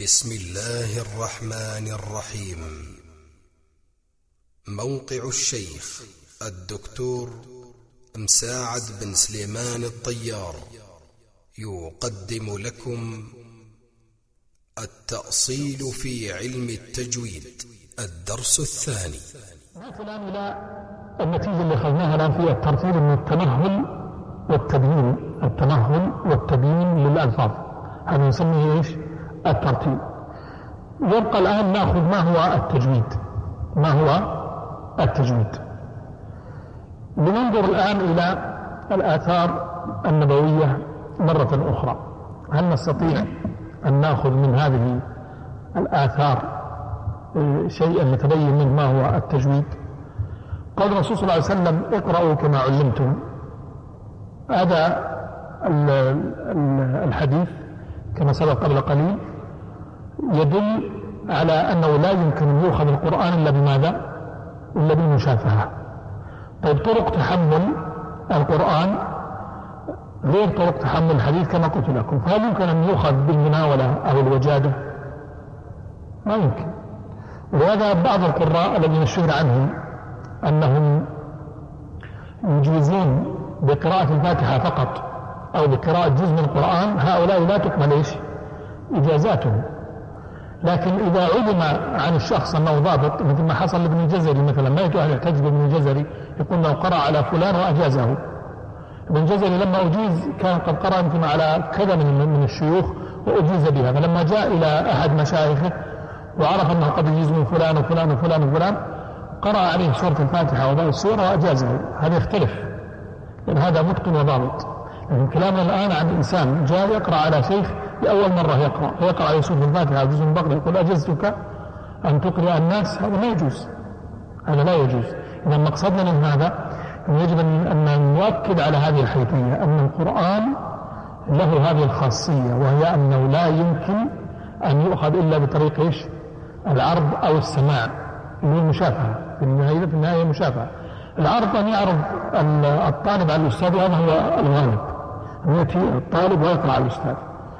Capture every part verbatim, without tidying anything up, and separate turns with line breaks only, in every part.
بسم الله الرحمن الرحيم. موقع الشيخ الدكتور مساعد بن سليمان الطيار يقدم لكم التأصيل في علم التجويد الدرس الثاني.
الآن إلى النتيجة اللي أخذناها الآن في الترتيب من التمهل والتبيين. التمهل والتبيين للألفاظ هذا نسميه إيش؟ الترتيب. يبقى الآن نأخذ ما هو التجويد. ما هو التجويد؟ لننظر الآن إلى الآثار النبوية مرة أخرى. هل نستطيع أن نأخذ من هذه الآثار شيئا نتبين منه ما هو التجويد؟ قال الرسول صلى الله عليه وسلم: اقرأوا كما علمتم. هذا الحديث كما سبق قبل قليل يدل على أنه لا يمكن أن يؤخذ القرآن إلا بماذا؟ إلا بالمشافهة. طيب، طرق تحمل القرآن غير طرق تحمل الحديث كما قلت لكم، فهل يمكن أن يؤخذ بالمناولة أو الوجادة؟ ما يمكن. ولهذا بعض القراء الذين اشتهر عنهم أنهم يجوزون بقراءة الفاتحة فقط أو بقراءة جزء من القرآن، هؤلاء لا تقبل إيش؟ إجازاتهم. لكن إذا علم عن الشخص أنه ضابط، مثل ما حصل لابن الجزري مثلا، ما يتوه يحتج بابن الجزري يقول له قرأ على فلان وأجازه. ابن الجزري لما أجيز كان قد قرأ يمكن على كذا من من الشيوخ وأجيز بها، فلما جاء إلى أحد مشايخه وعرف أنه قد يجيز من فلان وفلان وفلان وفلان قرأ عليه سورة الفاتحة وباقي السورة وأجازه. هذا يختلف، لأن هذا متقن وضابط. لكن كلامنا الآن عن إنسان جاء يقرأ على شيخ لأول مرة يقرأ فيقرأ عليه سورة الفاتحة وجزء من البقرة يقول أجزتك أن تقرأ الناس، هذا ما يجوز، هذا لا يجوز. إذا مقصدنا من هذا يجب أن نؤكد على هذه الحيثية، أن القرآن له هذه الخاصية، وهي أنه لا يمكن أن يؤخذ إلا بطريق إيش؟ العرض أو السماع، اللي هو المشافهة. في النهاية في النهاية مشافهة. العرض أن يعرض الطالب على الأستاذ، هذا هو الغالب، أن يأتي الطالب ويقرأ على الأستاذ.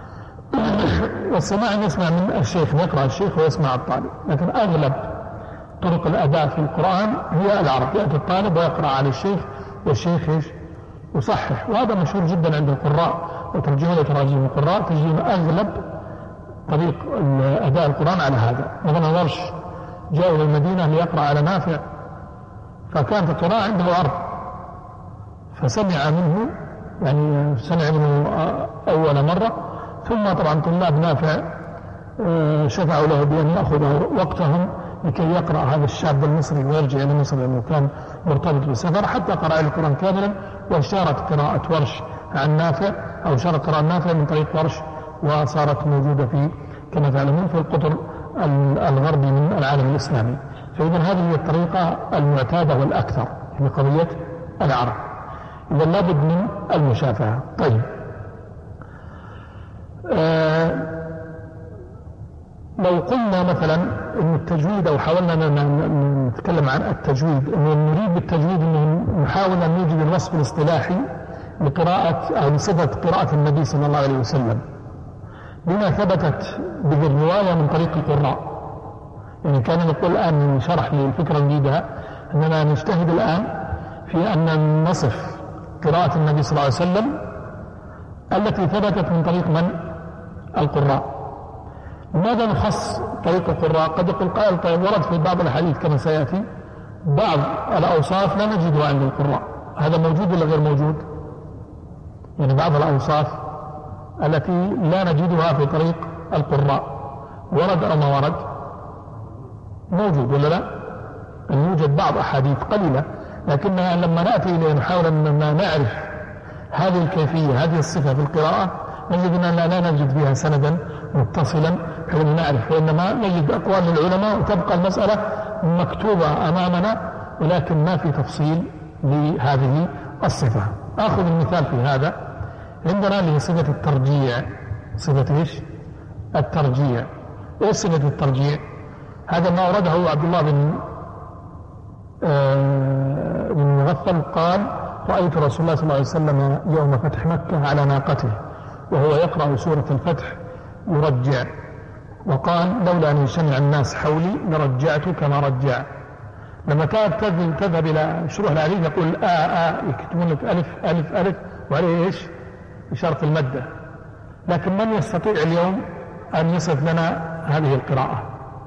والسماع أن يسمع من الشيخ، يقرأ الشيخ ويسمع الطالب. لكن أغلب طرق الأداء في القرآن هي العرض، يأتي الطالب ويقرأ على الشيخ والشيخ إيش؟ يصحح. وهذا مشهور جدا عند القراء وترجمة وتراجم القراء، تجد أغلب طريق أداء القرآن على هذا. مثلا ورش جاء إلى المدينة ليقرأ على نافع، فكانت القراءة عنده عرض، فسمع منه، يعني سمع منه أول مرة، ثم طبعا طلاب نافع شفعوا له بأن يأخذ وقتهم لكي يقرأ هذا الشاب المصري ويرجع إلى مصر لأنه كان مرتبط بالسفر، حتى قرأ القرآن كاملا. واشتهرت قراءة ورش عن نافع، أو اشتهرت قراءة نافع من طريق ورش، وصارت موجودة في كما تعلمون في القطر الغربي من العالم الإسلامي. فإذا هذه هي الطريقة المعتادة والأكثر في قضية العرض. إذا لابد من المشافهة. طيب، آه لو قلنا مثلا أن التجويد، أو حاولنا نتكلم عن التجويد، أنه نريد بالتجويد أنه نحاول أن نوجد الوصف الاصطلاحي لقراءة أو لصفة قراءة النبي صلى الله عليه وسلم بما ثبتت به الرواية من طريق القراء. يعني كان نقول الآن شرح لي الفكرة نريدها، أننا نجتهد الآن في أن نصف قراءة النبي صلى الله عليه وسلم التي ثبتت من طريق من؟ القراء. لماذا نخص طريق القراء؟ قد يقول قائل: طيب، ورد في بعض الحديث كما سيأتي بعض الأوصاف لا نجدها عند القراء. هذا موجود ولا غير موجود؟ يعني بعض الأوصاف التي لا نجدها في طريق القراء ورد أو ما ورد؟ موجود ولا لا؟ أن يوجد بعض أحاديث قليلة، لكنها لما نأتي إليه نحاول أن نعرف هذه الكيفية، هذه الصفة في القراءة، نجد أننا لا نجد فيها سندا متصلا حيث نعرف، وإنما نجد أقوال للعلماء وتبقى المسألة مكتوبة أمامنا، ولكن ما في تفصيل لهذه الصفة. أخذ المثال في هذا عندنا اللي هي صفة الترجيع. صفة إيش؟ الترجيع. إيش صفة الترجيع؟ هذا ما أورده عبد الله بن آه بن مغفل قال: رأيت رسول الله صلى الله عليه وسلم يوم فتح مكة على ناقته وهو يقرأ سورة الفتح يرجع. وقال لولا أن يجتمع الناس حولي لرجعت كما رجع. لما كانت تذهب إلى شروح الحديث يقول آ آ يكتبون لك ألف ألف ألف وعليه إيش إشارة المادة. لكن من يستطيع اليوم أن يصف لنا هذه القراءة؟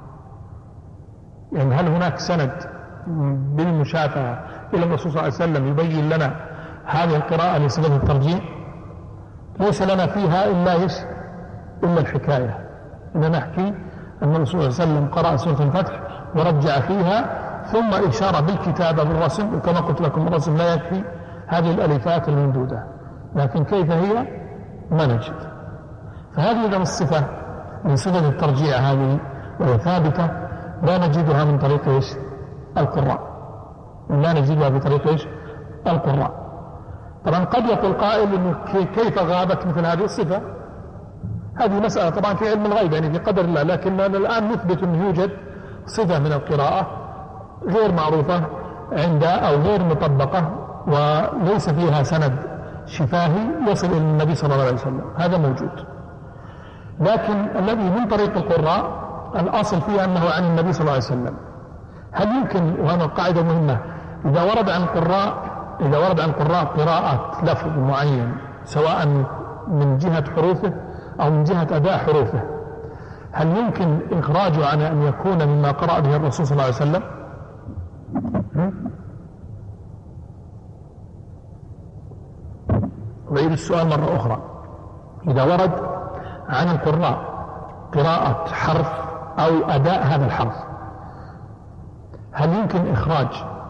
يعني هل هناك سند بالمشافهة إلى الرسول صلى الله عليه وسلم يبين لنا هذه القراءة لصفة الترجيع؟ ليس لنا فيها إلا إيش إلا الحكاية، إن نحكي أن الرسول صلى الله عليه وسلم قرأ سورة الفتح ورجع فيها، ثم إشارة بالكتابة بالرسم، وكما قلت لكم الرسم لا يكفي هذه الألفات الممدودة، لكن كيف هي ما نجد. فهذه إذا الصفة من صفة الترجيع هذه وهي ثابتة لا نجدها من طريق إيش القراء، لا نجدها بطريق إيش القراء. طبعا قد يقول قائل إنه كيف غابت مثل هذه الصفة؟ هذه مسألة طبعا في علم الغيب يعني في قدر الله، لكننا الآن نثبت أنه يوجد صفة من القراءة غير معروفة عند أو غير مطبقة وليس فيها سند شفاهي يصل إلى النبي صلى الله عليه وسلم، هذا موجود. لكن الذي من طريق القراء الأصل فيه أنه عن النبي صلى الله عليه وسلم. هل يمكن، وهذا قاعدة مهمة، إذا ورد عن القراء إذا ورد عن القراء قراءة لفظ معين سواء من جهة حروفه أو من جهة أداء حروفه، هل يمكن إخراجه عن أن يكون مما قرأ به الرسول صلى الله عليه وسلم؟ وعيد السؤال مرة أخرى. إذا ورد عن القراء قراءة حرف أو أداء هذا الحرف، هل يمكن إخراج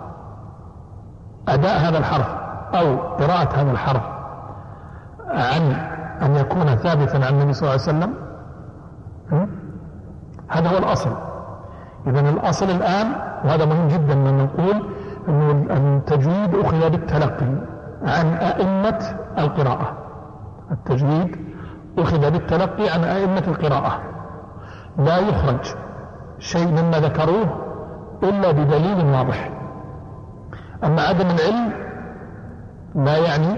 أداء هذا الحرف أو قراءة هذا الحرف عن أن يكون ثابتا عن النبي صلى الله عليه وسلم؟ هذا هو الأصل. إذن الأصل الآن، وهذا مهم جدا أن نقول أن التجويد أخذ بالتلقي عن أئمة القراءة. التجويد أخذ بالتلقي عن أئمة القراءة، لا يخرج شيء مما ذكروه إلا بدليل واضح. أما عدم العلم لا يعني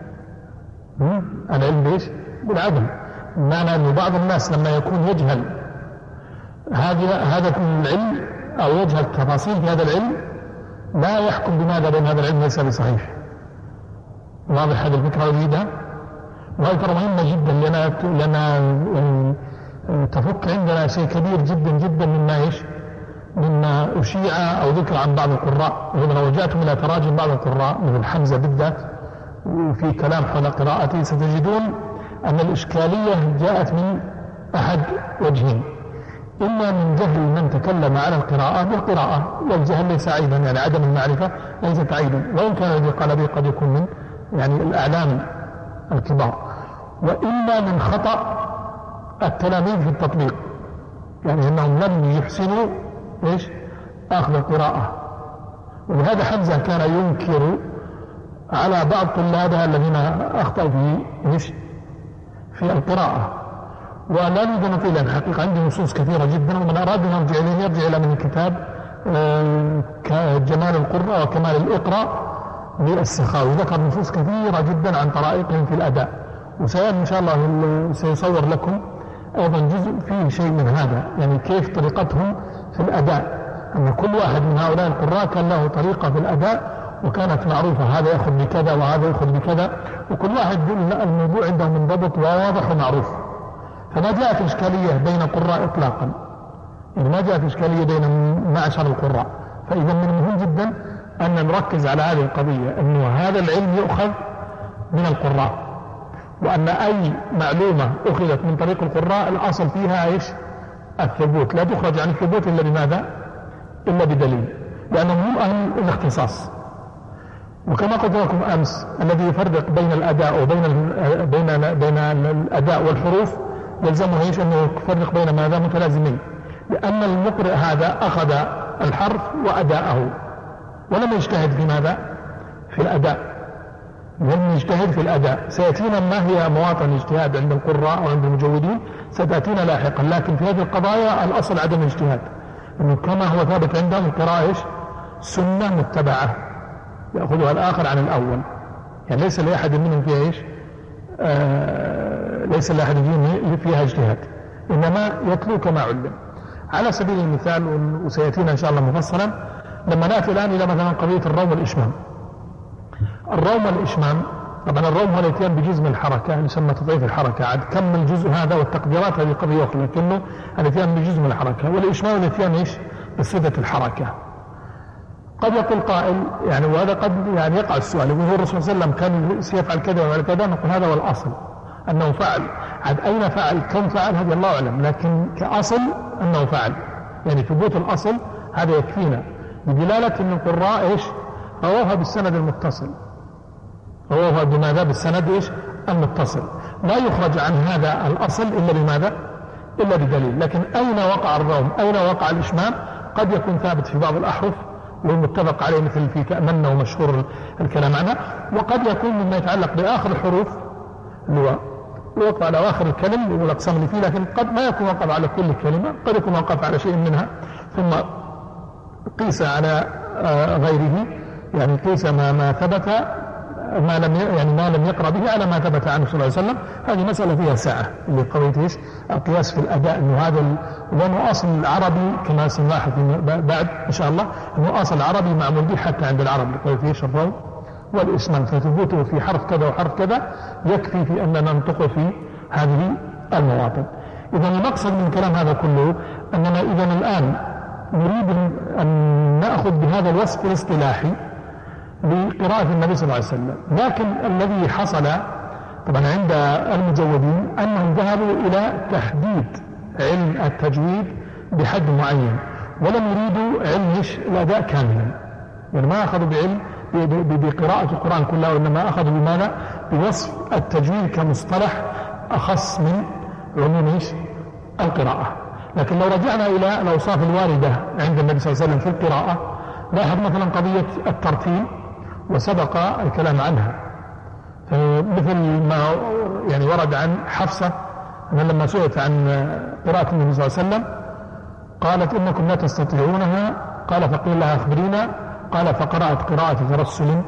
العلم بإيش؟ بالعدم. معنى أن بعض الناس لما يكون يجهل هذا هذا العلم أو يجهل تفاصيل في هذا العلم لا يحكم بماذا بأن هذا العلم ليس بصحيح. واضح هذه الفكرة أريدها؟ وهذه ترى مهمة جدا لنا لنا تفك عندنا شيء كبير جدا جدا مما إيش؟ مما أشيع أو ذكر عن بعض القراء. وإذا رجعتم إلى تراجم بعض القراء مثل حمزة بالذات وفي كلام حول قراءته ستجدون أن الإشكالية جاءت من أحد وجهين: إما من جهل من تكلم على القراءة بالقراءة، والجهل ليس عيبا، يعني عدم المعرفة ليست عيبا، وإن كان الذي قال به قد يكون من يعني الأعلام الكبار، وإما من خطأ التلاميذ في التطبيق، يعني أنهم لم يحسنوا إيش؟ أخذ القراءة. ولهذا حمزة كان ينكر على بعض طلابها الذين أخطأوا في إيش؟ في القراءة. ولا نريد أن نطيل الحقيقة، عندي نصوص كثيرة جدا، ومن أراد أن يرجع إليه يرجع إلى من الكتاب جمال القراء وكمال الإقراء للسخاوي، ذكر نصوص كثيرة جدا عن طرائقهم في الأداء، وسيأتي إن شاء الله سيصور لكم أيضا جزء فيه شيء من هذا، يعني كيف طريقتهم في الأداء، أن كل واحد من هؤلاء القراء كان له طريقة في الأداء وكانت معروفة، هذا يأخذ بكذا وهذا يأخذ بكذا، وكل واحد الموضوع عنده منضبط وواضح ومعروف. فما جاءت إشكالية بين القراء إطلاقا، يعني ما جاءت إشكالية بين معشر القراء. فإذا من المهم جدا أن نركز على هذه القضية، أنه هذا العلم يؤخذ من القراء، وأن أي معلومة أخذت من طريق القراء الأصل فيها إيش؟ الثبوت، لا تخرج عن الثبوت إلا بماذا؟ إلا بدليل، لأنهم هم أهل الاختصاص. وكما قلت لكم أمس، الذي يفرق بين الأداء وبين بين بين الأداء والحروف يلزمه ايش؟ انه يفرق بين ماذا؟ متلازمين، لان المقرئ هذا اخذ الحرف واداءه ولم يجتهد في ماذا؟ في الاداء، لم يجتهد في الاداء. سياتينا ما هي مواطن الاجتهاد عند القراء وعند المجودين، ستاتينا لاحقا، لكن في هذه القضايا الاصل عدم الاجتهاد، انه كما هو ثابت عندهم القراءة ايش؟ سنة متبعة ياخذها الاخر عن الاول، يعني ليس لاحد منهم فيها ايش؟ آه ليس لاحد فيها اجتهاد، إنما يتلو كما علم. على سبيل المثال، وسيأتينا إن شاء الله مفصلا لما نأتي الآن إلى مثلا قضية الروم والإشمام. الروم والإشمام، طبعا الروم هو الاتيان بجزء من الحركة يسمى تضعيف الحركة، عاد كم الجزء هذا والتقديرات هذه قضية أخرى، لكنه الاتيان بجزء من الحركة. والإشمام الاتيان إيش؟ بصفة الحركة. قد يقول قائل يعني، وهذا قد يعني يقع السؤال، وهو الرسول صلى الله عليه وسلم كان سيفعل كذا ويفعل كذا، نقول هذا هو الأصل أنه فعل. عاد أين فعل كم فعل هذا الله أعلم، لكن كأصل أنه فعل، يعني ثبوت الأصل هذا يكفينا بدلالة أن القراء إيش؟ رووها بالسند المتصل، رووها بماذا؟ بالسند إيش؟ المتصل. لا يخرج عن هذا الأصل إلا بماذا؟ إلا بدليل. لكن أين وقع الروم؟ أين وقع الإشمام؟ قد يكون ثابت في بعض الأحرف والمتفق عليه مثل في تأمنا ومشهور الكلام عنها، وقد يكون مما يتعلق بآخر الحروف اللي هو وقع على آخر الكلم والأقسام اللي فيه، لكن قد ما يكون وقف على كل كلمة، قد يكون وقف على شيء منها ثم قيس على غيره، يعني قيس ما ما ثبت ما لم يعني ما لم يقرأ به على ما ثبت عنه صلى الله عليه وسلم. هذه مسألة فيها ساعة اللي قضية ايش؟ القياس في الأداء، إنه هذا وأنه أصل العربي كما سنلاحظ بعد إن شاء الله، إنه أصل العربي معمول به حتى عند العرب لقضية ايش؟ الروم والإشمام، فتثبوته في حرف كذا وحرف كذا يكفي في أننا ننطقه في هذه المواطن. إذا المقصد من كلام هذا كله أننا إذا الآن نريد أن نأخذ بهذا الوصف الاصطلاحي لقراءة النبي صلى الله عليه وسلم، لكن الذي حصل طبعا عند المجودين أنهم ذهبوا إلى تحديد علم التجويد بحد معين، ولم يريدوا علم الأداء كاملا، يعني ما أخذوا بعلم بقراءة القرآن كله، وإنما أخذوا بماذا؟ بوصف التجويد كمصطلح أخص من عموم القراءة. لكن لو رجعنا إلى الأوصاف الواردة عند النبي صلى الله عليه وسلم في القراءة، لاحظ مثلا قضية الترتيل وسبق الكلام عنها، مثل ما يعني ورد عن حفصة أن لما سئلت عن قراءة النبي صلى الله عليه وسلم قالت إنكم لا تستطيعونها، قال فقيل لها أخبرينا، قال فقرأت قراءة ترسل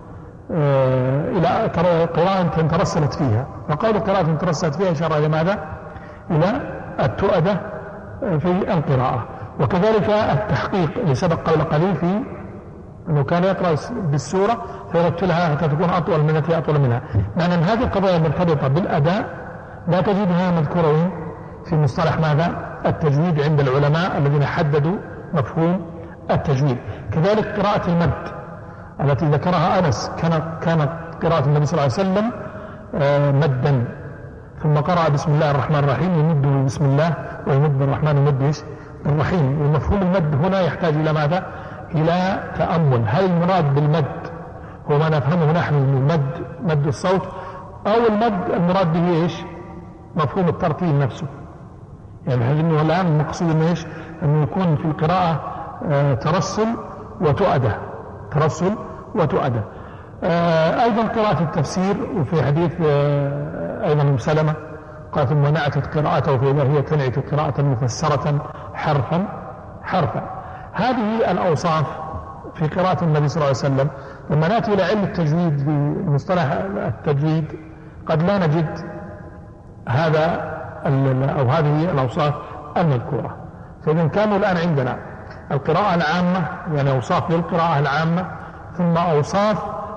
إلى قراءة ترسلت فيها، فقالوا قراءة ترسلت فيها إشارة إلى ماذا؟ إلى التؤدة في القراءة. وكذلك التحقيق اللي سبق قبل قليل في أنه كان يقرأ بالسورة فيرتلها حتى تكون أطول من التي أطول منها، معنى أن هذه القضايا المرتبطة بالأداء لا تجدها مذكورة في مصطلح ماذا؟ التجويد عند العلماء الذين حددوا مفهوم التجويد. كذلك قراءة المد التي ذكرها أنس، كانت كانت قراءة النبي صلى الله عليه وسلم مدا، ثم قرأ بسم الله الرحمن الرحيم، يمد بسم الله ويمد بالرحمن يمد الرحيم. ومفهوم المد هنا يحتاج إلى ماذا؟ إلى تأمل. هل المراد بالمد هو ما نفهمه نحن من المد مد الصوت، أو المد المراد به إيش؟ مفهوم الترتيل نفسه، يعني بحيث أنه الآن المقصود أنه إيش؟ أنه يكون في القراءة آه ترسل وتؤدة، ترسل وتؤدة. آه أيضا قراءة التفسير، وفي حديث آه أيضا أم سلمة قالت ثم نعتت قراءته فإذا هي تنعت قراءة مفسرة حرفا حرفا. هذه الأوصاف في قراءة النبي صلى الله عليه وسلم. لما نأتي إلى علم التجويد في مصطلح التجويد قد لا نجد هذا أو هذه الأوصاف المذكورة. فإذا كانوا الآن عندنا القراءة العامة، يعني أوصاف للقراءة العامة، ثم أوصاف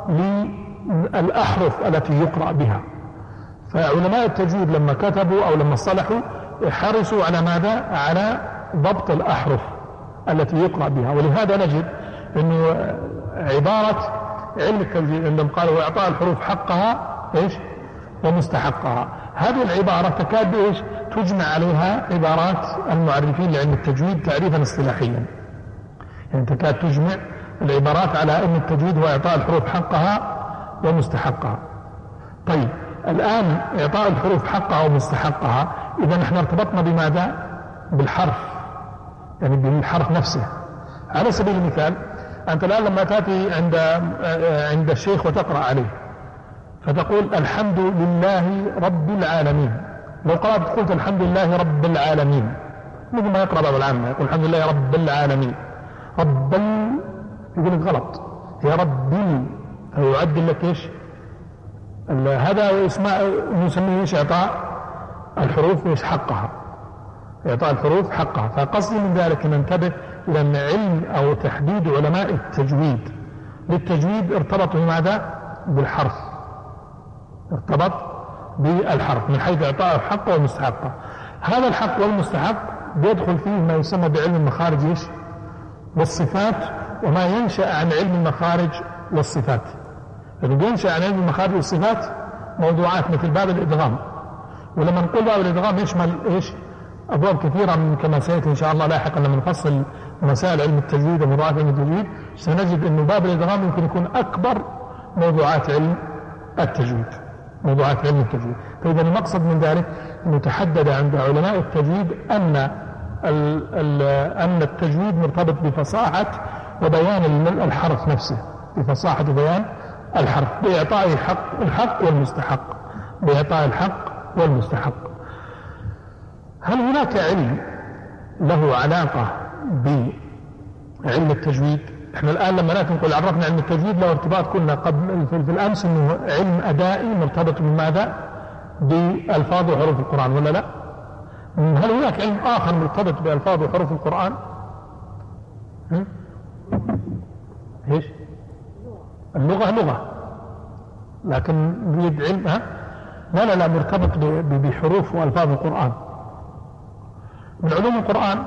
للأحرف التي يقرأ بها. فعلماء التجويد لما كتبوا أو لما اصطلحوا حرصوا على ماذا؟ على ضبط الأحرف التي يقرأ بها. ولهذا نجد أنه عبارة علم التجويد عندما قالوا إعطاء الحروف حقها إيش؟ ومستحقها، هذه العبارة تكاد إيش؟ تجمع عليها عبارات المعرفين لعلم التجويد تعريفا اصطلاحيا، يعني تكاد تجمع العبارات على أن التجويد هو إعطاء الحروف حقها ومستحقها. طيب الآن إعطاء الحروف حقها ومستحقها، إذا نحن ارتبطنا بماذا؟ بالحرف، يعني بالحرف نفسه. على سبيل المثال أنت الآن لما تأتي عند عند الشيخ وتقرأ عليه فتقول الحمد لله رب العالمين، لو قرأت قلت الحمد لله رب العالمين مثل ما يقرأ بعض العامة يقول الحمد لله رب العالمين، رب ال... يقول لك غلط، هي رب ال... يعدل لك إيش؟ هذا اسمه نسميه إيش؟ إعطاء الحروف وإيش حقها. إعطاء الحروف حقها. فقصدي من ذلك أن ننتبه إلى أن علم أو تحديد علماء التجويد للتجويد ارتبط بماذا؟ بالحرف، ارتبط بالحرف من حيث إعطاء الحق والمستحق. هذا الحق والمستحق بيدخل فيه ما يسمى بعلم المخارج والصفات، وما ينشأ عن علم المخارج والصفات. يعني بينشأ عن علم المخارج والصفات موضوعات مثل باب الإدغام، ولما نقول باب الإدغام يشمل إيش؟ أبواب كثيرة من كما سيأتي إن شاء الله لاحقا لما نفصل مسائل علم التجويد وموضوعات علم التجويد سنجد أن باب الإدغام يمكن يكون أكبر موضوعات علم التجويد، موضوعات علم التجويد. فإذا المقصد من ذلك أنه تحدد عند علماء التجويد أن أن التجويد مرتبط بفصاحة وبيان الحرف نفسه، بفصاحة وبيان الحرف، بإعطاء الحق الحق والمستحق، بإعطاء الحق والمستحق. هل هناك علم له علاقة بعلم التجويد؟ احنا الآن لما نأتي نقول عرفنا علم التجويد له ارتباط، قلنا قبل في الأمس أنه علم أدائي مرتبط بماذا؟ بألفاظ وحروف القرآن، ولا لا؟ هل هناك علم آخر مرتبط بألفاظ وحروف القرآن؟ ايش؟ اللغة لغة، لكن نريد علم ها؟ لا لا لا مرتبط بحروف وألفاظ القرآن. من علوم القرآن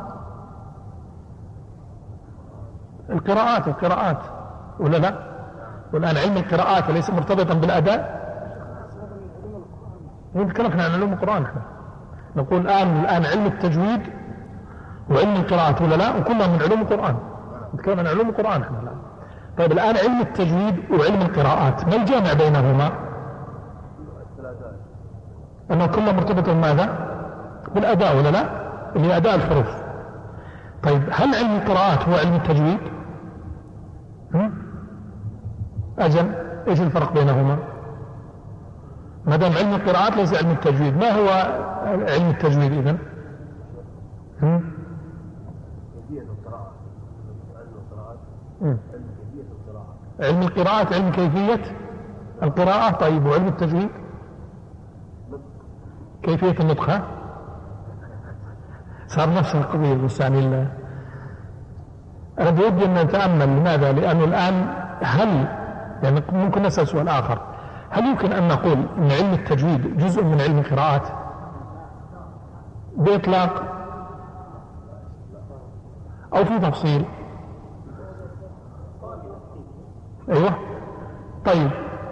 القراءات القراءات ولا لا؟ والآن علم القراءات ليس مرتبطا بالأداء؟ نتكلم عن علوم القرآن احنا نقول الآن الآن علم التجويد وعلم القراءات ولا لا؟ وكلها من علوم القرآن، نتكلم عن علوم القرآن احنا الآن. طيب الآن علم التجويد وعلم القراءات ما الجامع بينهما؟ أنه كله مرتبط بماذا؟ بالأداء ولا لا؟ اللي هي أداء الحروف. طيب هل علم القراءات هو علم التجويد؟ أجل إيش الفرق بينهما؟ ما دام علم القراءات ليس علم التجويد، ما هو علم التجويد إذن؟ علم القراءات علم كيفية القراءة. طيب وعلم التجويد كيفية النطق؟ صار نفس القضية بس يعني الله. أنا بودي أن نتأمل لماذا؟ لأنه الآن هل يعني ممكن نسأل سؤال آخر، هل يمكن أن نقول أن علم التجويد جزء من علم القراءات بإطلاق أو في تفصيل؟ أيوة طيب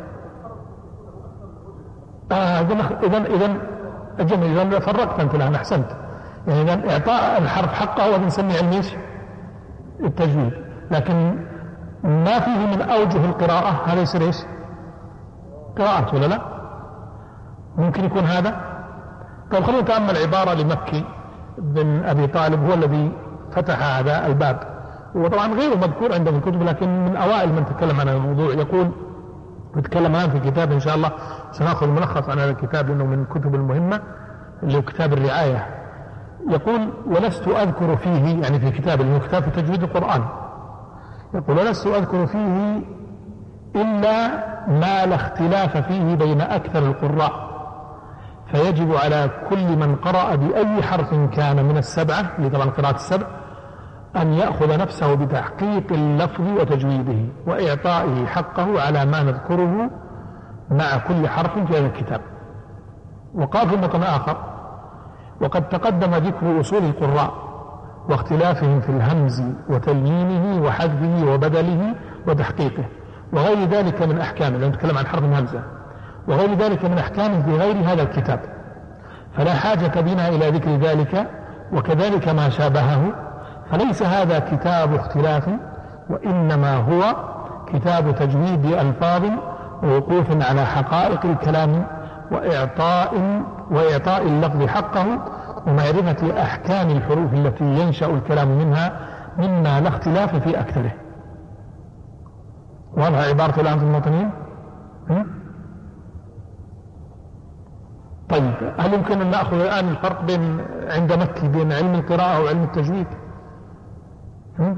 إذن إذن إذن أجل إذن فرقت أنت الآن أحسنت. يعني إذن إعطاء الحرف حقه هو نسميه علم إيش؟ التجويد، لكن ما فيه من أوجه القراءة هذا يصير إيش؟ قراءات ولا لا؟ ممكن يكون هذا. طيب خلينا نتأمل عبارة لمكي بن أبي طالب هو الذي فتح هذا الباب، وطبعا غيره مذكور عنده في الكتب لكن من أوائل من تكلم عن الموضوع. يقول نتكلم الآن في كتاب إن شاء الله سنأخذ ملخص عن هذا الكتاب لأنه من الكتب المهمة اللي هو كتاب الرعاية. يقول ولست أذكر فيه، يعني في كتاب اللي هو كتاب في تجويد القرآن، يقول ولست أذكر فيه إلا ما لا اختلاف فيه بين أكثر القراء، فيجب على كل من قرأ بأي حرف كان من السبعة اللي طبعا قراءة السبع أن يأخذ نفسه بتحقيق اللفظ وتجويده وإعطائه حقه على ما نذكره مع كل حرف في هذا الكتاب. وقال في مطن آخر وقد تقدم ذكر أصول القراء واختلافهم في الهمز وتليينه وحذفه وبدله وتحقيقه وغير ذلك من أحكامه، لأنه نتكلم عن حرف الهمزة، وغير ذلك من أحكامه في غير هذا الكتاب، فلا حاجة بنا إلى ذكر ذلك وكذلك ما شابهه، فليس هذا كتاب اختلاف وإنما هو كتاب تجويد ألفاظ ووقوف على حقائق الكلام وإعطاء وإعطاء اللفظ حقه ومعرفة أحكام الحروف التي ينشأ الكلام منها مما لا اختلاف في أكثره. واضح عبارة الآن في المطنين؟ طيب هل يمكن أن نأخذ الآن الفرق بين عند مكي بين علم القراءة وعلم التجويد؟ هم؟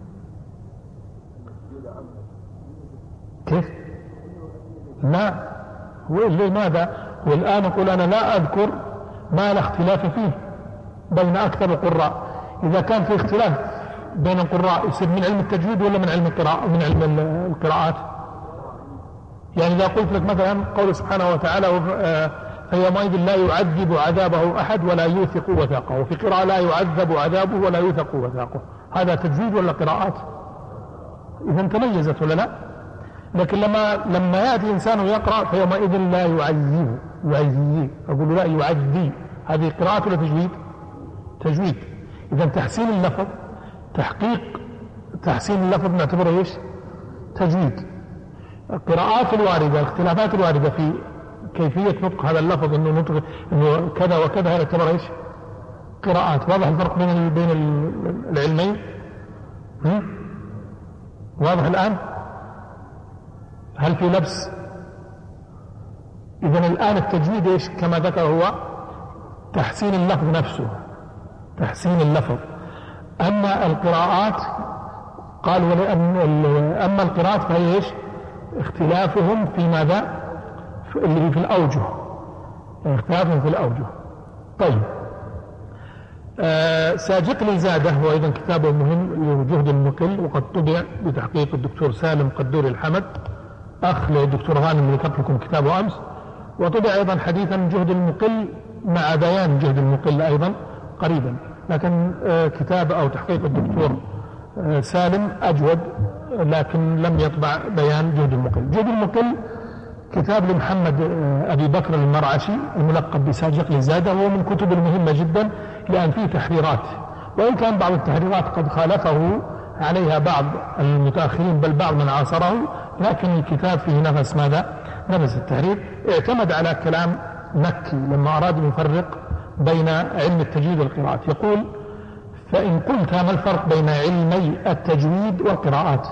كيف؟ لا هو لماذا؟ والآن يقول أنا لا أذكر ما لا اختلاف فيه، بين أكثر القراء. إذا كان في اختلاف بين القراء يصير من علم التجويد ولا من علم القراءة من علم القراءات؟ يعني إذا قلت لك مثلا قول سبحانه وتعالى فيومئذ لا يعذب عذابه أحد ولا يوثق وثاقه، وفي قراءة لا يعذب عذابه ولا يوثق وثاقه، هذا تجويد ولا قراءات؟ إذا تميزت ولا لا؟ لكن لما لما يأتي إنسان يقرأ فيومئذ لا يعذب يعذب أقول لا يعذب، هذه قراءة ولا تجويد؟ تجويد. إذا تحسين اللفظ تحقيق تحسين اللفظ نعتبره ايش؟ تجويد. القراءات الواردة الاختلافات الواردة في كيفية نطق هذا اللفظ انه نطق انه كذا وكذا هذا يعتبر ايش؟ قراءات. واضح الفرق بين بين العلمين؟ واضح الآن؟ هل في لبس؟ إذن الآن التجويد ايش كما ذكر هو تحسين اللفظ نفسه، تحسين اللفظ. أما القراءات قال أما القراءات فهي ايش؟ اختلافهم في ماذا؟ اللي في الأوجه، اختلافهم في الأوجه. طيب آه ساجقني زاده هو أيضا كتابه مهم جهد المقل، وقد طبع بتحقيق الدكتور سالم قدور الحمد أخ للدكتور غانم اللي كتب لكم كتابه أمس، وطبع أيضا حديثا جهد المقل مع بيان جهد المقل أيضا قريبا، لكن آه كتاب أو تحقيق الدكتور آه سالم أجود، لكن لم يطبع بيان جهد المقل. جهد المقل كتاب لمحمد آه أبي بكر المرعشي الملقب بساجقني زاده، وهو من كتب المهمة جدا لأن فيه تحريرات، وإن كان بعض التحريرات قد خالفه عليها بعض المتأخرين بل بعض من عاصره، لكن الكتاب فيه نفس ماذا؟ نفس التحرير. اعتمد على كلام مكي لما أراد أن يفرق بين علم التجويد والقراءات، يقول فإن قلت ما الفرق بين علمي التجويد والقراءات؟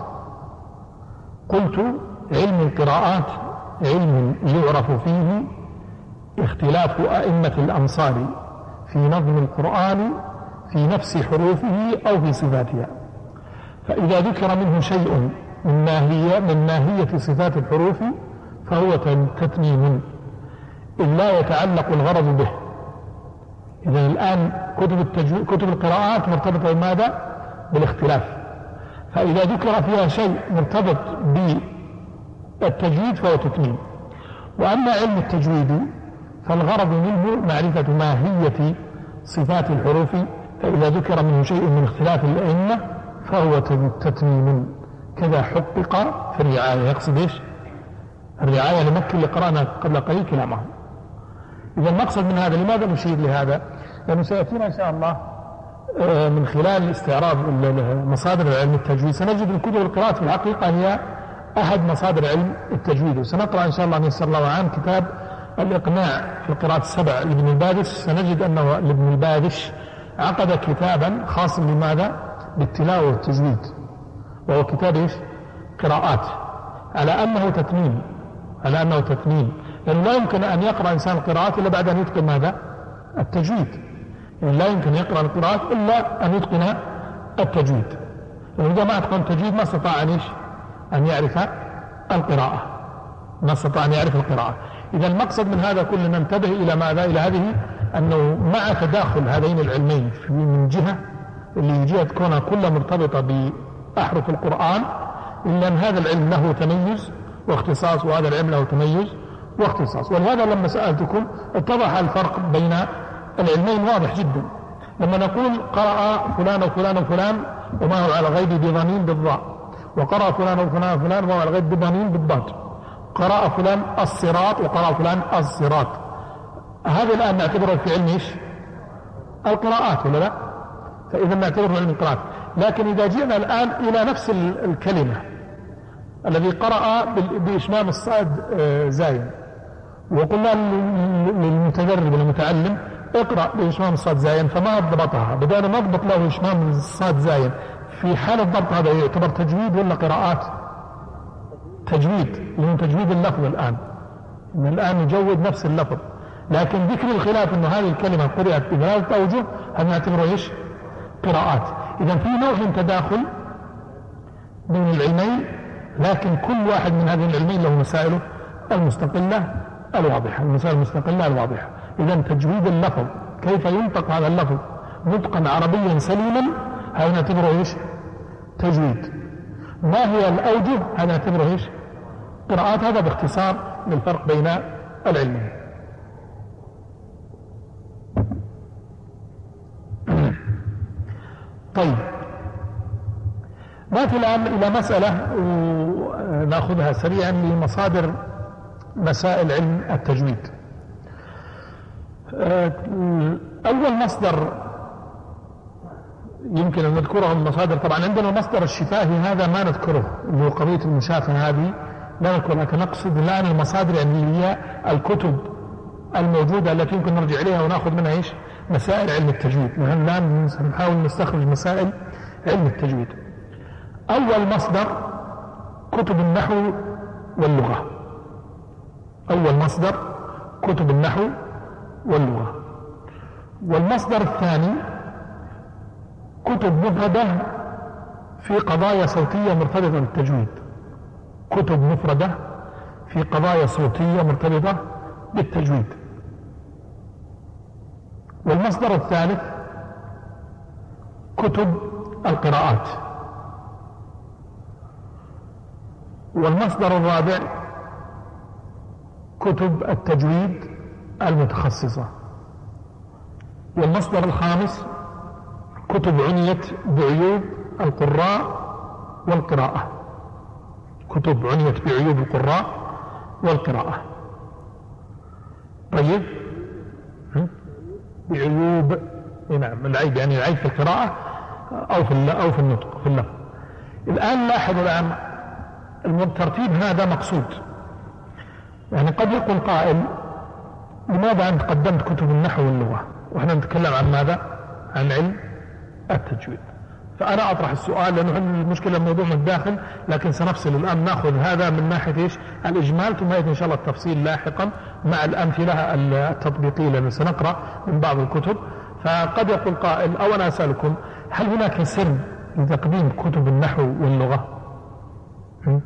قلت علم القراءات علم يعرف فيه اختلاف أئمة الأمصار في نظم القرآن في نفس حروفه أو في صفاتها، فإذا ذكر منه شيء من ماهية من ماهية صفات الحروف فهو تتميم إذ لا يتعلق الغرض به. إذا الآن كتب التجويد كتب القراءات مرتبطة بماذا؟ بالاختلاف، فإذا ذكر فيها شيء مرتبط بالتجويد فهو تتميم. وأما علم التجويد فالغرض منه معرفة ماهية صفات الحروف، فإذا ذكر منه شيء من اختلاف الأئمة فهو تتميم. كذا حقق في الرعاية. يقصد ايش؟ الرعاية لمكي اللي قرأنا قبل قليل كلامه. إذا المقصد من هذا، لماذا نشير لهذا؟ لأنه سيأتينا إن شاء الله من خلال استعراض مصادر علم التجويد سنجد أن كتب القراءات في الحقيقة هي أحد مصادر علم التجويد. وسنقرأ إن شاء الله يسر الله وعن كتاب الإقناع في القراءات السبع لابن البادش، سنجد أنه لابن البادش عقد كتابا خاصا بماذا؟ بالتلاوة والتجويد، وهو كتاب إيش؟ قراءات، على أنه تتميم، على أنه تتميم، لأنه لا يمكن أن يقرأ إنسان القراءات إلا بعد أن يتقن ماذا؟ التجويد. يعني لا يمكن يقرأ القراءات إلا أن يتقن التجويد، لأنه إذا ما أتقن التجويد ما استطاع أن إيش؟ أن يعرف القراءة، ما استطاع أن يعرف القراءة. إذا المقصد من هذا كله ننتبه إلى ماذا؟ إلى هذه، أنه مع تداخل هذين العلمين من جهة اللي جهة كونها كلها مرتبطة بأحرف القرآن، إلا أن هذا العلم له تميز واختصاص، وهذا العلم له تميز واختصاص. ولهذا لما سألتكم اتضح الفرق بين العلمين واضح جدا. لما نقول قرأ فلان وفلان وفلان وما هو على الغيب بضمين بالضاء، وقرأ فلان وفلان وفلان وما هو على الغيب بضمين بالضاد، قرأ فلان الصراط وقرأ فلان الصراط، هذا الآن نعتبره في علم إيش؟ القراءات ولا لا؟ فإذا نعتبره علم القراءات. لكن إذا جئنا الآن إلى نفس الكلمة الذي قرأ بإشمام الصاد زاين، وقلنا للمتدرب المتعلم اقرأ بإشمام الصاد زاين، فما ضبطها، بدأنا نضبط له إشمام الصاد زاين، في حال الضبط هذا يعتبر تجويد ولا قراءات؟ تجويد، لأنه تجويد اللفظ الآن، إن الآن نجود نفس اللفظ. لكن ذكر الخلاف أنه هذه الكلمة قرأت بثلاثة أوجه هذا نعتبره إيش؟ قراءات. إذا في نوع من تداخل بين العلمين، لكن كل واحد من هذين العلمين له مسائله المستقلة الواضحة، المسائل المستقلة الواضحة. إذا تجويد اللفظ، كيف ينطق هذا اللفظ نطقا عربيا سليما هذا نعتبره ايش؟ تجويد. ما هي الأوجه؟ هذا نعتبره ايش؟ قراءات. هذا باختصار للفرق بين العلمين. طيب نأتي الآن إلى مسألة ونأخذها سريعا لمصادر مسائل علم التجويد. أول مصدر يمكن أن نذكره من المصادر، طبعا عندنا المصدر الشفاهي هذا ما نذكره، اللي هو قضية المشافهة هذه لا نذكر، لكن نقصد الآن المصادر يعني اللي هي الكتب الموجودة التي يمكن نرجع إليها ونأخذ منها إيش؟ مسائل علم التجويد. نحن الآن نحاول نستخرج مسائل علم التجويد. أول مصدر كتب النحو واللغة. أول مصدر كتب النحو واللغة. والمصدر الثاني كتب مفردة في قضايا صوتية مرتبطة بالتجويد. كتب مفردة في قضايا صوتية مرتبطة بالتجويد. والمصدر الثالث كتب القراءات. والمصدر الرابع كتب التجويد المتخصصة. والمصدر الخامس كتب عنيت بعيوب القراء والقراءة. كتب عنيت بعيوب القراء والقراءة. طيب بعيوب، نعم العيب يعني العيب في القراءة أو في أو في النطق في اللفظ. الآن لاحظوا الآن الترتيب هذا مقصود. يعني قد يقول قائل لماذا أنت قدمت كتب النحو واللغة وإحنا نتكلم عن ماذا؟ عن علم التجويد. فأنا أطرح السؤال لأنه المشكلة الموضوع من الداخل، لكن سنفصل الآن نأخذ هذا من ناحية إيش؟ الإجمال، ثم يأتي إن شاء الله التفصيل لاحقا مع الأمثلة التطبيقية لأنه سنقرأ من بعض الكتب. فقد يقول قائل أو أنا أسألكم هل هناك سر لتقديم كتب النحو واللغة؟ م?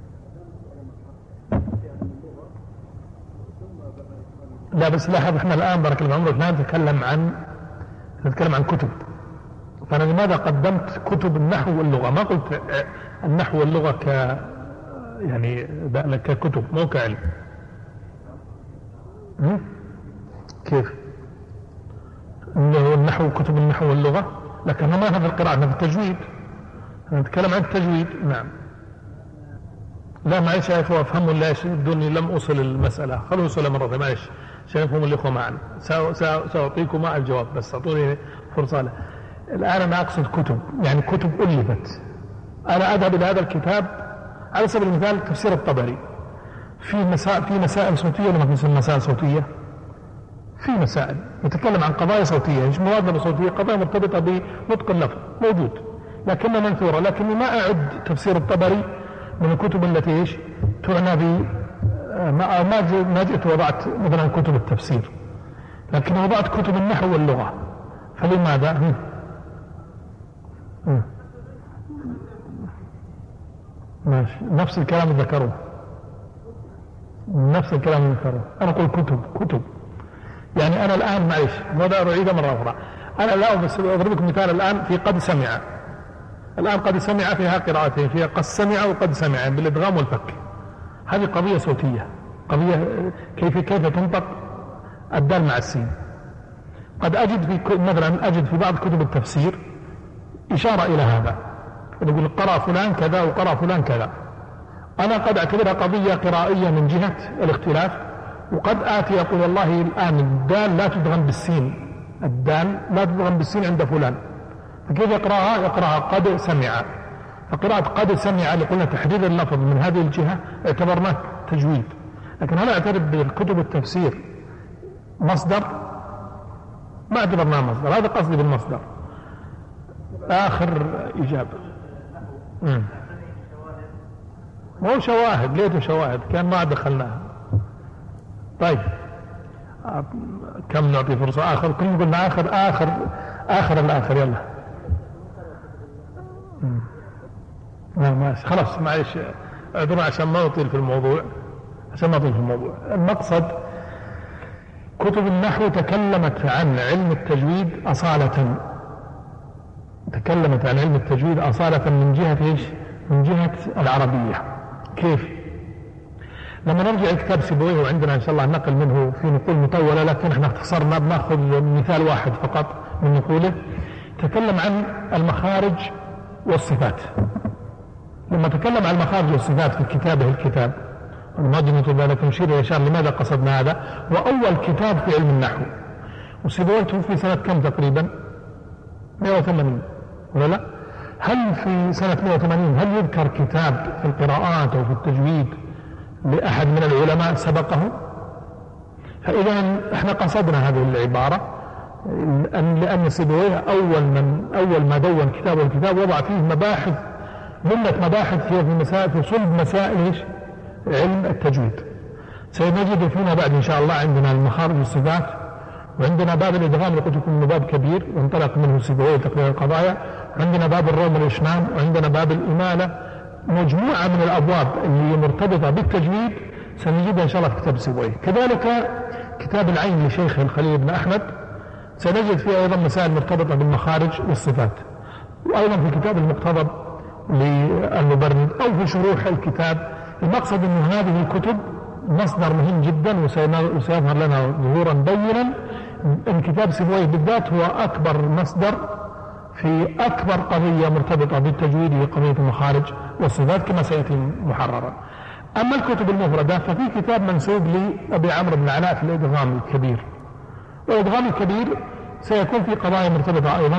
لا بس لاحظ احنا الآن بارك الله عمرك لا نتكلم عن نتكلم عن كتب. فأنا لماذا قدمت كتب النحو واللغة؟ ما قلت النحو واللغة ك يعني ككتب مو كعلم. كيف؟ إنه النحو كتب النحو واللغة، لكن ما هذا القراءة هذا التجويد. نتكلم عن التجويد. نعم. لا معي شايف وافهموا لا دوني لم أوصل المسألة. خلوا وصل مرة معلش شايفهم الإخوة معنا. سأعطيكم مع الجواب بس أعطوني فرصة له. الآن أنا أقصد كتب يعني كتب ألفت. أنا أذهب إلى هذا الكتاب على سبيل المثال تفسير الطبري. في مسائل في مسائل صوتية ولا ما في مسائل صوتية؟ في مسائل نتكلم عن قضايا صوتية مش مواد صوتية، قضايا مرتبطة بنطق اللفظ موجود لكنها منثورة. لكني ما أعد تفسير الطبري من الكتب التي ايش تعنى ب ما ما جئت وضعت مثلا كتب التفسير، لكن وضعت كتب النحو واللغة. فلماذا؟ هم. هم. ماشي نفس الكلام ذكروه نفس الكلام ذكروه. أنا أقول كتب كتب يعني أنا الآن معيش ولا أعيده مرة أخرى. أنا لا بس أضرب لكم مثال الآن في قد سمع. الآن قد سمع فيها قراءتين، فيها قد سمع وقد سمع بالإدغام والفك. هذه قضية صوتية، قضية كيف كيف تنطق الدال مع السين. قد أجد في مثلا أجد في بعض كتب التفسير إشارة إلى هذا، يقول قرأ فلان كذا وقرأ فلان كذا. أنا قد أعتبرها قضية قرائية من جهة الاختلاف، وقد آتي أقول والله الآن الدال لا تدغم بالسين، الدال لا تدغم بالسين عند فلان، فكيف يقرأها؟ يقرأها قد سمع. فقراءة قد سمع اللي قلنا تحديد اللفظ من هذه الجهة اعتبرناه تجويد. لكن هل اعترف بكتب التفسير مصدر؟ ما اعتبرناه مصدر. هذا قصدي بالمصدر. آخر إجابة. مم. مو شواهد، ليته شواهد كان ما دخلناها. طيب كم نعطي فرصة آخر؟ كم قلنا آخر آخر آخر الآخر يلا. لا ماشي خلاص معلش اعذرنا عشان ما نطيل في الموضوع عشان ما نطيل في الموضوع. المقصد كتب النحو تكلمت عن علم التجويد أصالة تكلمت عن علم التجويد أصالة من جهة إيش؟ من جهة العربية. كيف؟ لما نرجع لكتاب سيبويه وعندنا إن شاء الله نقل منه في نقول مطولة، لكن احنا اختصرنا بناخذ مثال واحد فقط من نقوله. تكلم عن المخارج والصفات. لما تكلم عن المخارج والصفات في كتابه الكتاب المقدمة ذلك نشير إلى إشارة لماذا قصدنا هذا، وأول كتاب في علم النحو، وسيبويه توفي سنة كم تقريبا؟ مئة وثمانين ولا لا؟ هل في سنة مئة وثمانين هل يذكر كتاب في القراءات أو في التجويد لأحد من العلماء سبقه؟ فإذا احنا قصدنا هذه العبارة لأن سيبويه أول من أول ما دون كتابه الكتاب وضع فيه مباحث جملة مباحث في مسائل في صلب مسائل علم التجويد. سنجد فينا بعد إن شاء الله عندنا المخارج والصفات، وعندنا باب الإدغام لقد يكون باب كبير وانطلق منه سيبويه تقرير القضايا، عندنا باب الروم والإشمام، وعندنا باب الإمالة، مجموعة من الأبواب اللي مرتبطة بالتجويد سنجدها إن شاء الله في كتاب سيبويه. كذلك كتاب العين لشيخ الخليل بن أحمد سنجد فيه أيضا مسائل مرتبطة بالمخارج والصفات، وأيضا في كتاب المقتضب للمبرد أو في شروح الكتاب. المقصد أن هذه الكتب مصدر مهم جدا وسيظهر لنا ظهورا بينا أن كتاب سيبويه بالذات هو أكبر مصدر في أكبر قضية مرتبطة بالتجويد هي قضية المخارج والصفات كما سيأتي محررا. أما الكتب المفردة ففي كتاب منسوب لأبي عمرو بن العلاء في الإدغام الكبير، والإدغام الكبير سيكون في قضايا مرتبطة أيضا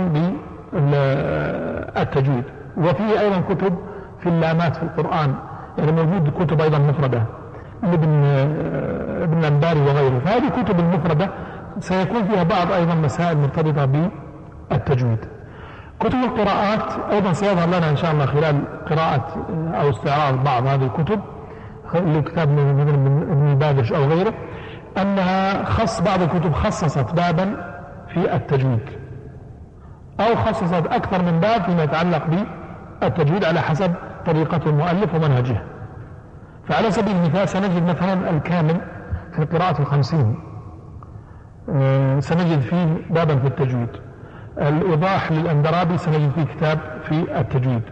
بالتجويد، وفيه أيضا كتب في اللامات في القرآن، يعني موجود كتب أيضا مفردة لابن ابن الأنباري وغيره. فهذه كتب المفردة سيكون فيها بعض أيضا مسائل مرتبطة بالتجويد. كتب القراءات أيضا سيظهر لنا إن شاء الله خلال قراءة أو استعراض بعض هذه الكتب لكتاب مثل ابن البادش أو غيره، أنها خص بعض الكتب خصصت بابا في التجويد أو خصصت أكثر من باب فيما يتعلق بالتجويد على حسب طريقة المؤلف ومنهجه. فعلى سبيل المثال سنجد مثلا الكامل في القراءة الخمسين سنجد فيه بابا في التجويد. الإيضاح للأندرابي سنجد فيه كتاب في التجويد.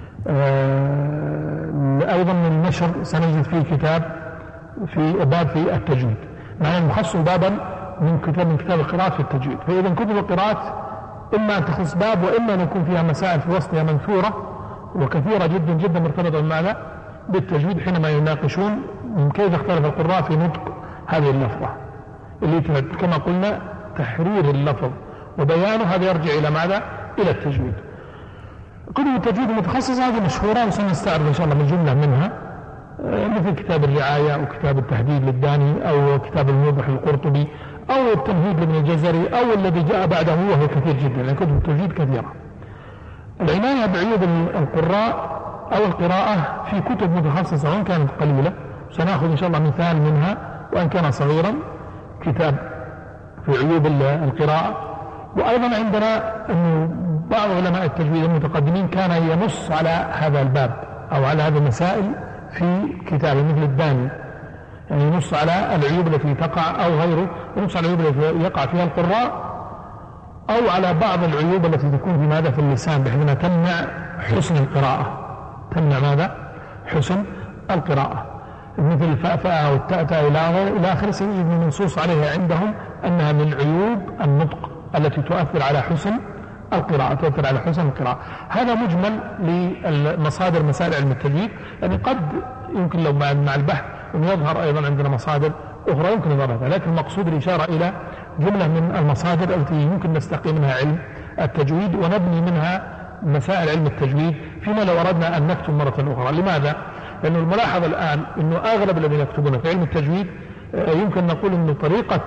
أيضا من النشر سنجد فيه كتاب في باب في التجويد، معنى المخصص بابا من كتاب من كتاب القراءات في التجويد. فإذا كتب القراءات إما أن تخص باب وإما أن يكون فيها مسائل في وسطها منثورة وكثيرة جدا جدا مرتبطة بماذا؟ بالتجويد، حينما يناقشون كيف اختلف القراء في نطق هذه اللفظة اللي كما قلنا تحرير اللفظ وبيانه، هذا يرجع إلى ماذا؟ إلى التجويد. كتب التجويد المتخصصة هذه مشهورة وسنستعرض إن شاء الله من جملة منها، مثل كتاب الرعاية أو كتاب التهديد للداني أو كتاب الموضح للقرطبي أو التمهيد لابن الجزري أو الذي جاء بعده وهو كثير جدا، لأن كتب التجويد كثيرة. العناية بعيوب القراء أو القراءة في كتب متخصصة وإن كانت قليلة، سنأخذ إن شاء الله مثال منها وإن كان صغيرا، كتاب في عيوب القراءة. وأيضا عندنا أن بعض علماء التجويد المتقدمين كان ينص على هذا الباب أو على هذه المسائل في كتابه مثل الداني، يعني ينص على العيوب التي تقع أو غيره، ينص على العيوب التي يقع فيها القراء أو على بعض العيوب التي تكون في ماذا؟ في اللسان، بحيث أنها تمنع حسن القراءة، تمنع ماذا؟ حسن القراءة، مثل الفاء والتاء إلى آخره. سيجد منصوص عليها عندهم أنها من عيوب النطق التي تؤثر على حسن القراءة، تؤثر على حسن القراءة. هذا مجمل لمصادر مسائل علم التجويد، يعني قد يمكن لو مع البحث أن يظهر أيضا عندنا مصادر أخرى يمكن نظرها، لكن المقصود الإشارة إلى جملة من المصادر التي يمكن نستقي منها علم التجويد ونبني منها مسائل علم التجويد فيما لو أردنا أن نكتب مرة أخرى. لماذا؟ لأن الملاحظة الآن أنه أغلب الذين يكتبون في علم التجويد يمكن نقول أن طريقة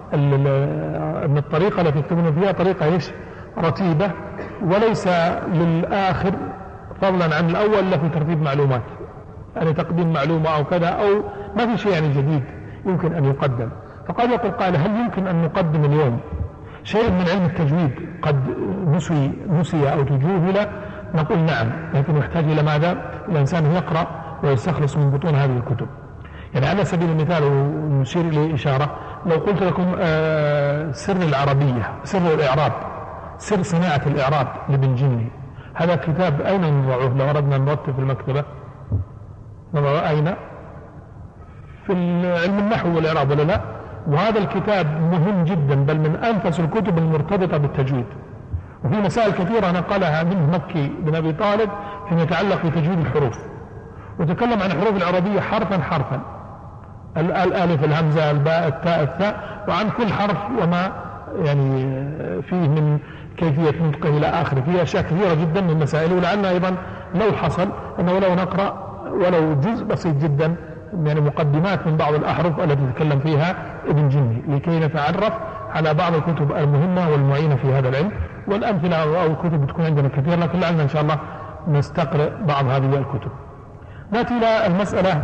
أن الطريقة التي يكتبون فيها طريقة إيش؟ رتيبة، وليس للآخر فضلا عن الأول إلا في ترتيب معلومات، يعني تقديم معلومة أو كذا، أو ما في شيء يعني جديد يمكن أن يقدم. فقد يقول قال هل يمكن أن نقدم اليوم شيء من علم التجويد قد نسي, نسي أو تجوهل؟ نقول نعم، لكن يحتاج إلى ماذا؟ الإنسان يقرأ ويستخلص من بطون هذه الكتب. يعني على سبيل المثال ونشير إليه إشارة، لو قلت لكم سر العربية، سر الإعراب، سر صناعة الإعراب لابن جني، هذا كتاب أين نضعه لو أردنا نرتب في المكتبة؟ نضعه أين؟ في علم النحو والإعراب ولا لا؟ وهذا الكتاب مهم جدا، بل من أنفس الكتب المرتبطة بالتجويد، وفي مسائل كثيرة نقلها منه مكي بن أبي طالب فيما يتعلق بتجويد الحروف، وتكلم عن الحروف العربية حرفا حرفا، الألف الهمزة الباء التاء الثاء، وعن كل حرف وما يعني فيه من كيفية نطقه إلى آخره، فيه أشياء كثيرة جدا من مسائله. ولعلنا أيضا لو حصل أنه لو نقرأ ولو جزء بسيط جدا يعني مقدمات من بعض الأحرف التي يتكلم فيها ابن جني، لكي نتعرف على بعض الكتب المهمة والمعينة في هذا العلم. والأمثلة أو الكتب بتكون عندنا كثير، لكن لعلنا إن شاء الله نستقرأ بعض هذه الكتب. نأتي إلى المسألة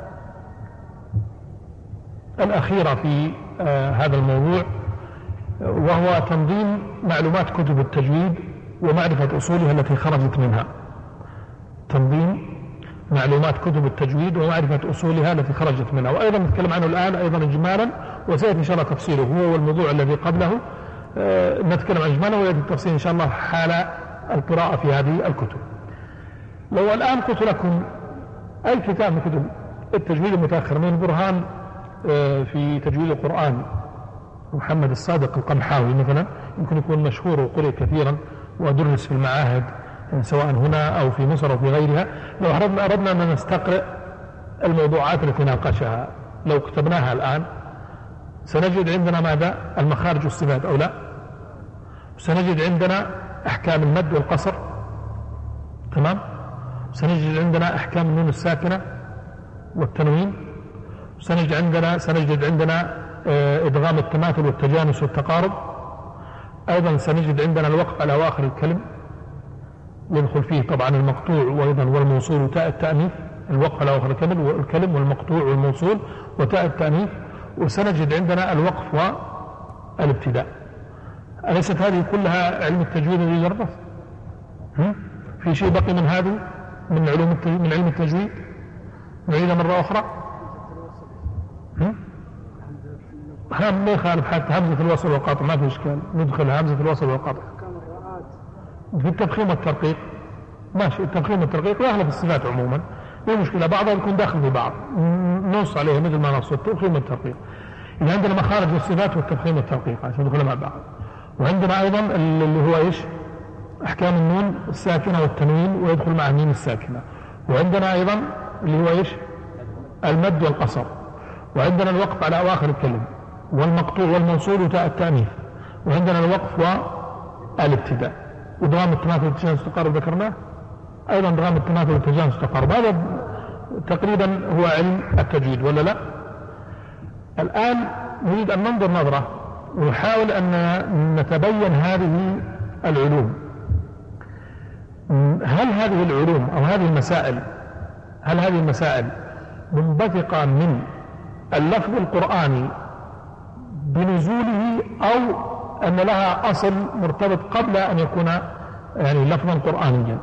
الأخيرة في آه هذا الموضوع، وهو تنظيم معلومات كتب التجويد ومعرفة أصولها التي خرجت منها. تنظيم معلومات كتب التجويد ومعرفة أصولها التي خرجت منها، وأيضا نتكلم عنه الآن أيضا إجمالا، وسيأتي إن شاء الله تفصيله، هو والموضوع الذي قبله آه نتكلم عن إجمالا، ويأتي التفصيل إن شاء الله حال القراءة في هذه الكتب. لو الآن قلت لكم أي كتاب من كتب التجويد المتأخر، من برهان آه في تجويد القرآن محمد الصادق القمحاوي مثلا، يمكن يكون مشهور وقرئ كثيرا ودرس في المعاهد سواء هنا أو في مصر أو في غيرها. لو أردنا أن نستقرأ الموضوعات التي ناقشها لو كتبناها الآن، سنجد عندنا ماذا؟ المخارج والصفات أو لا؟ سنجد عندنا أحكام المد والقصر، تمام؟ سنجد عندنا أحكام النون الساكنة والتنوين، سنجد عندنا سنجد عندنا إدغام التماثل والتجانس والتقارب. أيضا سنجد عندنا الوقف على أواخر الكلم، يدخل فيه طبعا المقطوع وأيضا والموصول وتاء التأنيث، الوقف على أواخر الكلم والمقطوع والموصول وتاء التأنيث. وسنجد عندنا الوقف والابتداء. أليست هذه كلها علم التجويد الذي يدرس؟ في شيء بقي من هذه من علوم التجويد من علم التجويد؟ نعيدها مرة أخرى. هم ما يخالف حتى همزة الوصل والقطع ما في إشكال، ندخل همزة الوصل والقطع في التفخيم والترقيق، ماشي. التفخيم والترقيق وأهل الصفات عموما مو مشكلة، بعضها يكون داخل في بعض نص عليه مثل ما نص التفخيم والترقيق. إذا عندنا مخارج الصفات والتفخيم والترقيق عشان ندخل مع بعض. وعندنا أيضا اللي هو إيش؟ أحكام النون الساكنة والتنوين ويدخل مع الميم الساكنة. وعندنا أيضا اللي هو إيش؟ المد والقصر. وعندنا الوقف على أواخر الكلم والمقطوع والموصول وتاء التأنيث. وعندنا الوقف والابتداء. ودغام التماثل والتجانس والتقارب ذكرناه، أيضا دغام التماثل والتجانس والتقارب. هذا تقريبا هو علم التجويد ولا لا؟ الآن نريد أن ننظر نظرة ونحاول أن نتبين هذه العلوم. هل هذه العلوم أو هذه المسائل هل هذه المسائل منبثقة من اللفظ القرآني بنزوله، أو أن لها أصل مرتبط قبل أن يكون يعني لفظا قرآنيا؟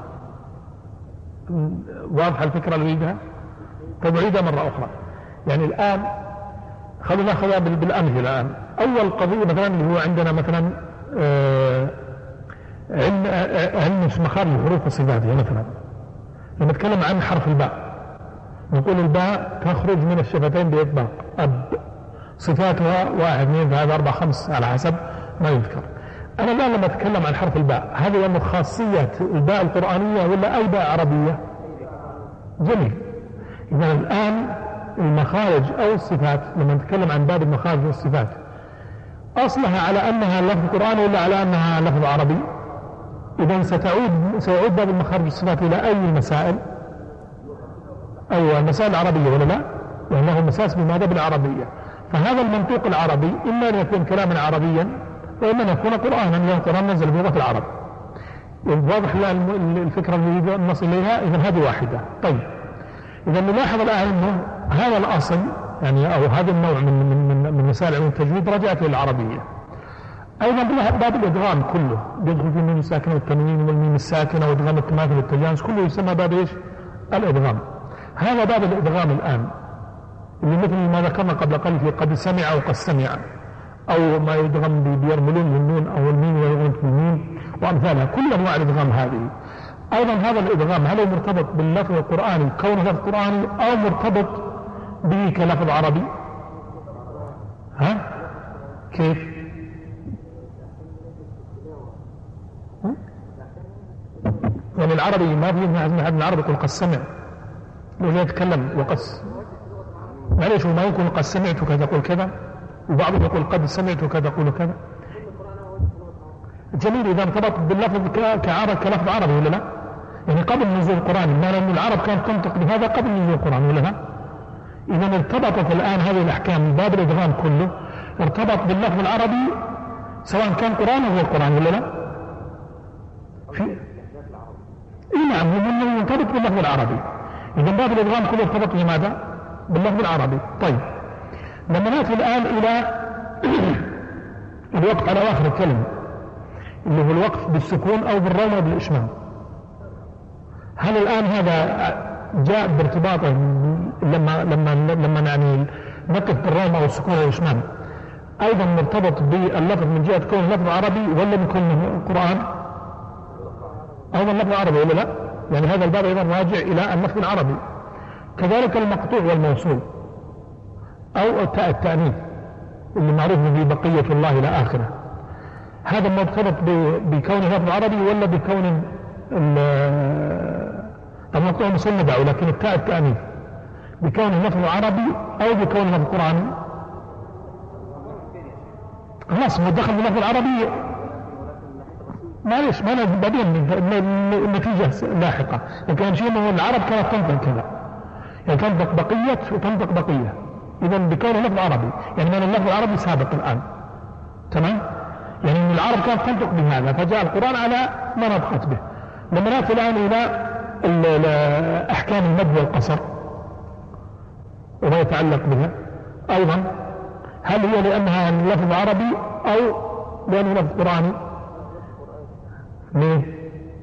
واضح الفكرة اللي أريدها؟ طيب أعيدها مرة أخرى. يعني الآن خلونا ناخذها بالأمثلة. الآن أول قضية مثلا اللي هو عندنا مثلا آه علم علم مخارج الحروف والصفات. مثلا لما نتكلم عن حرف الباء نقول الباء تخرج من الشفتين بإطباق، أب صفاتها واحد اثنين ثلاثة أربعة خمس على حسب ما يذكر. أنا الآن لما أتكلم عن حرف الباء، هذه من خاصية الباء القرآنية ولا أي باء عربية؟ جميل. إذا الآن المخارج أو الصفات لما نتكلم عن باب المخارج والصفات أصلها على أنها لفظ قرآني ولا على أنها لفظ عربي؟ إذا ستعود سيعود باب المخارج والصفات إلى أي المسائل؟ أيوة المسائل العربية ولا لا؟ لأنه مساس بماذا؟ بالعربية. فهذا المنطوق العربي إما أن يكون كلاما عربيا وإما أن يكون قرآنا، لأن القرآن نزل بلغة العرب. واضح الفكرة اللي نصل إليها؟ إذا هذه واحدة. طيب إذا نلاحظ الآن أنه هذا الأصل يعني أو هذا النوع من من من مسائل علم التجويد رجعت للعربية. أيضا باب الإدغام كله يدخل في الميم الساكنة والتنوين والميم الساكنة وإدغام التماثل والتجانس، كله يسمى باب إيش؟ الإدغام. هذا باب الإدغام الآن اللي مثل ما ذكرنا قبل قليل في قد سمع أو قد سمع، أو ما يدغم بيرملون للنون أو الميم ويغلط بالميم وأمثالها، كل أنواع الإدغام هذه. أيضا هذا الإدغام هل هو مرتبط باللفظ القرآني كونه لفظ قرآني أو مرتبط به كلفظ عربي؟ ها؟ كيف؟ ها؟ يعني العربي ما في من العربي يقول قد سمع لو يتكلم وقس معليش وما يقول قد سمعت كذا تقول كذا وبعضهم يقول قد سمعت كذا تقول كذا. جميل إذا ارتبط باللفظ كعرب كلفظ عربي ولا لا؟ يعني قبل نزول القرآن ما لأن العرب كانت تنطق بهذا قبل نزول القرآن ولا لا؟ إذا ارتبطت الآن هذه الأحكام من باب الإدغام كله ارتبط باللفظ العربي سواء كان قرآن أو غير قرآن ولا لا؟ في إيه نعم لأنه يرتبط باللفظ العربي. إذا باب الإدغام كله ارتبط بماذا؟ باللفظ العربي. طيب لما نأتي الآن إلى الوقف على آخر الكلمة اللي هو الوقف بالسكون أو بالروم أو بالإشمام، هل الآن هذا جاء بارتباطه لما لما لما يعني نقف بالروم أو السكون أو الإشمام أيضا مرتبط باللفظ من جهة كون لفظ عربي ولا من كونه قرآن؟ أيضا لفظ عربي ولا لا؟ يعني هذا الباب أيضا راجع إلى اللفظ العربي. كذلك المقطوع والموصول أو التأنيث اللي معروف به بقية الله إلى آخره، هذا مرتبط بكون لفظ عربي ولا بكون المقطوع والموصول ندعه لكن التاء التأنيث بكون لفظ عربي أو بكون لفظ قرآني؟ خلاص هو دخل باللفظ العربي معليش ما بعدين النتيجة لاحقة، لكن شيء انه العرب كانت تنطق كذا يعني تنطق بقية وتنطق بقية، إذا بكونه لفظ عربي يعني من اللفظ العربي سابق الآن تمام؟ يعني ان العرب كانت تنطق بهذا فجاء القرآن على ما نطقت به. لما نأتي الآن إلى أحكام المد والقصر وما يتعلق بها أيضا، هل هي لأنها لفظ عربي أو لأنه لفظ قرآني؟ ليه؟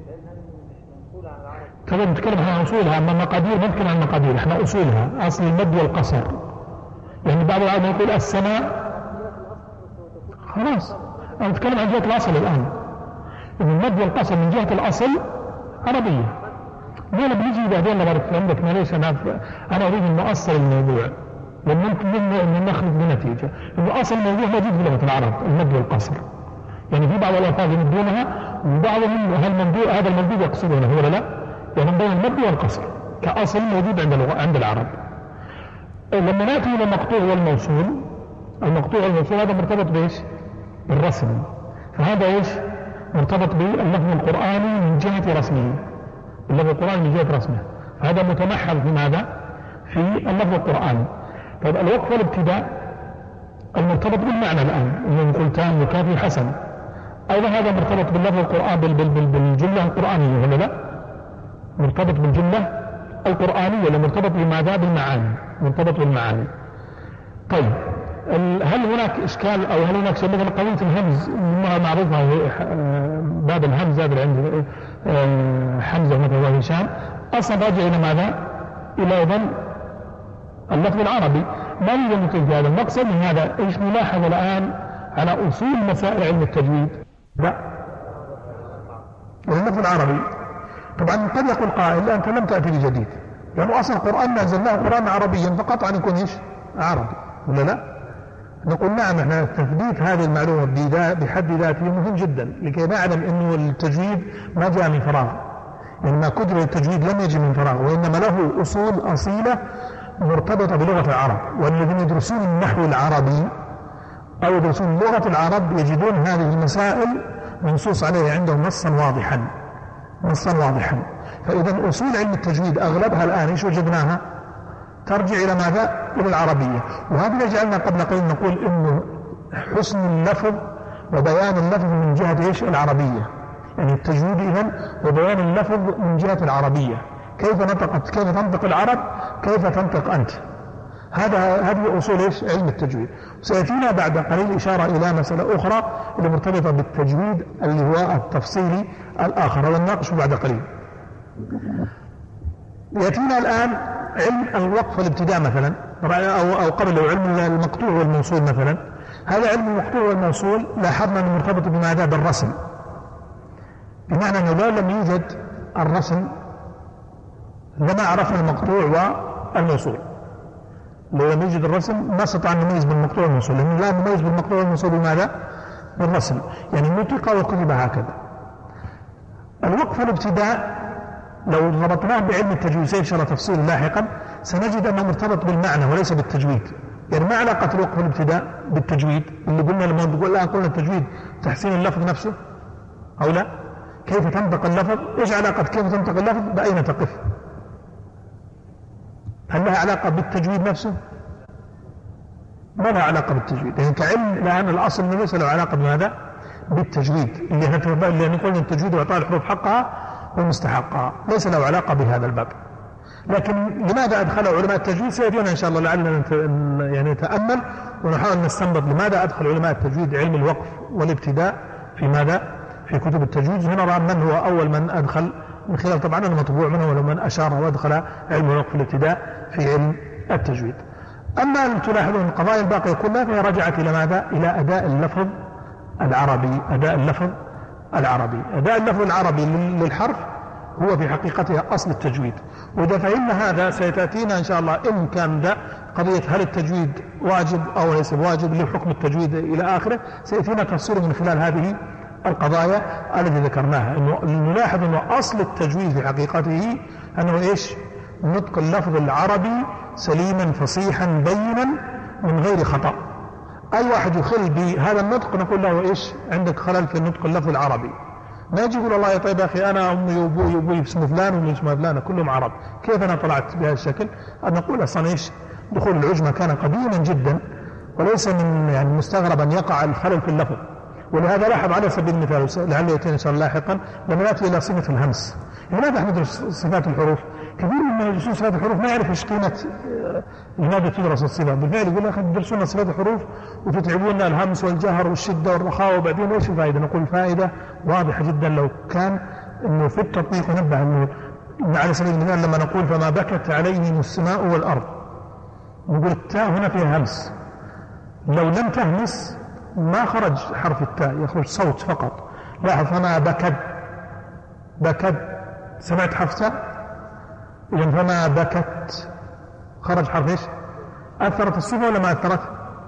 طبعا نتكلم عن أصولها، أما المقادير ممكن عن المقادير، احنا أصولها أصل المد والقصر. يعني بعض العلماء يقول السماء خلاص أنا نتكلم عن جهة الأصل الآن، إن المد والقصر من جهة الأصل عربية. ليه بنيجي بعدين نبارك في عندك معليش أنا أنا أريد أن أصل الموضوع لأن ممكن أن نخرج بنتيجة إنه أصل الموضوع موجود في لغة العرب المد والقصر. يعني في بعض الألفاظ يمدونها وبعضهم هذا الممدود يقصدونه ولا لا؟ يعني بين المد والقصر كأصل موجود عند عند العرب. لما نأتي إلى المقطوع والموصول، المقطوع والموصول هذا مرتبط بإيش؟ بالرسم. فهذا إيش؟ مرتبط باللفظ القرآني من جهة رسمه، اللفظ القرآني من جهة رسمه، فهذا متمحل في ماذا؟ في اللفظ القرآني. طيب الوقف والابتداء المرتبط بالمعنى الآن إنه نقول تام وكافي حسن، أيضا هذا مرتبط باللفظ القرآن بالجملة القرآنية ولا لا؟ مرتبط بالجملة القرآنية ولا مرتبط بماذا؟ بالمعاني، مرتبط بالمعاني. طيب هل هناك إشكال أو هل هناك شيء مثل قضية الهمز معروفة باب الهمز هذا عند حمزة مثل وهشام أصلا راجع إلى ماذا؟ إلى أيضا اللفظ العربي. ما يوجد مثل هذا المقصد من هذا إيش نلاحظ الآن على أصول مسائل علم التجويد؟ لا اللفظ العربي. طبعا قد يقول قائل أنت لم تأتي بجديد لأنه يعني أصل القرآن نزلناه قرآن عربيا فقط أن يكون إيش؟ عربي ولا لا؟ نقول نعم احنا تثبيت هذه المعلومة بحد ذاته مهم جدا لكي نعلم أنه التجويد ما جاء من فراغ، يعني ما قدر التجويد لم يجي من فراغ وإنما له أصول أصيلة مرتبطة بلغة العرب، والذين يدرسون النحو العربي أو يدرسون لغة العرب يجدون هذه المسائل منصوص عليها عندهم نصا واضحا نصا واضحا. فإذا أصول علم التجويد أغلبها الآن إيش وجدناها؟ ترجع إلى ماذا؟ إلى العربية. وهذا يجعلنا قبل قليل نقول إنه حسن اللفظ وبيان اللفظ من جهة إيش؟ العربية. يعني التجويد إذن وبيان اللفظ من جهة العربية، كيف نطقت كيف تنطق العرب كيف تنطق أنت. هذا هذه أصول إيش؟ علم التجويد. سيأتينا بعد قليل إشارة إلى مسألة أخرى اللي مرتبطة بالتجويد اللي هو التفصيلي الآخر، هذا نناقشه بعد قليل. يأتينا الآن علم الوقف والابتداء مثلا أو أو قبل علم المقطوع والموصول مثلا. هذا علم المقطوع والموصول لاحظنا أنه مرتبط بماذا؟ بالرسم، بمعنى أنه لو لم يوجد الرسم لما عرفنا المقطوع والموصول. لو لم يوجد الرسم ما استطاع أن نميز بالمقطوع والموصول، لأنه لا نميز بالمقطوع والموصول بماذا؟ بالرسم. يعني نطق وكتب هكذا. الوقف والابتداء لو ربطناه بعلم التجويد سير شرح تفصيل لاحقا سنجد أنه مرتبط بالمعنى وليس بالتجويد. يعني ما علاقة الوقف والابتداء بالتجويد؟ اللي قلنا لما نقول الآن قلنا التجويد تحسين اللفظ نفسه أو لا؟ كيف تنطق اللفظ؟ إيش علاقة كيف تنطق اللفظ بأين تقف؟ هل لها علاقة بالتجويد نفسه؟ ما لها علاقة بالتجويد. يعني كعلم الآن الأصل أنه ليس له علاقة بماذا؟ بالتجويد اللي اللي نقول التجويد وإعطاء الحروف حقها ومستحقها ليس له علاقة بهذا الباب. لكن لماذا أدخل علماء التجويد؟ سيأتينا إن شاء الله لعلنا يعني نتأمل ونحاول نستنبط لماذا أدخل علماء التجويد علم الوقف والابتداء في ماذا؟ في كتب التجويد. هنا نرى من هو أول من أدخل من خلال طبعا المطبوع منه ولو من أشار وأدخل علم الوقف والابتداء في علم التجويد. أما تلاحظون القضايا الباقية كلها فهي رجعت إلى ماذا؟ إلى أداء اللفظ العربي. أداء اللفظ العربي أداء اللفظ العربي للحرف هو في حقيقته أصل التجويد. وإذا فهمنا هذا سيتأتينا إن شاء الله إن كان ده قضية هل التجويد واجب أو ليس واجب لحكم التجويد إلى آخره سيأتينا تفصيل من خلال هذه القضايا التي ذكرناها. إنه نلاحظ أنه أصل التجويد في حقيقته أنه إيش؟ نطق اللفظ العربي سليما فصيحا بينا من غير خطأ. أي واحد يخل بهذا النطق نقول له إيش؟ عندك خلل في النطق اللفظ العربي. ما يجي يقول الله يا طيب أخي أنا أمي وأبوي وأبوي اسمه فلان وأمي اسمها فلانة كلهم عرب، كيف أنا طلعت بهذا الشكل؟ أن نقول أصلا إيش؟ دخول العجمة كان قديما جدا وليس من يعني مستغرب أن يقع الخلل في اللفظ. ولهذا لاحظ على سبيل المثال لعله يأتينا إن شاء الله لاحقا لما نأتي إلى صفة الهمس. لماذا نحن ندرس صفات الحروف؟ كثير من يدرسون صفات الحروف ما يعرف ايش قيمة لماذا تدرس الصفات. بالفعل يقول يا أخي تدرسون صفات الحروف وتتعبون الهمس والجهر والشدة والرخاء وبعدين ايش الفائدة؟ نقول الفائدة واضحة جدا لو كان انه في التطبيق نبه انه على سبيل المثال لما نقول فما بكت عليهم السماء والأرض نقول التاء هنا فيها همس. لو لم تهمس ما خرج حرف التاء يخرج صوت فقط. لاحظ فما بكت بكت سمعت حرف تاء إذن فما بكت خرج حرف إيش؟ أثرت الصفة ولا ما أثرت؟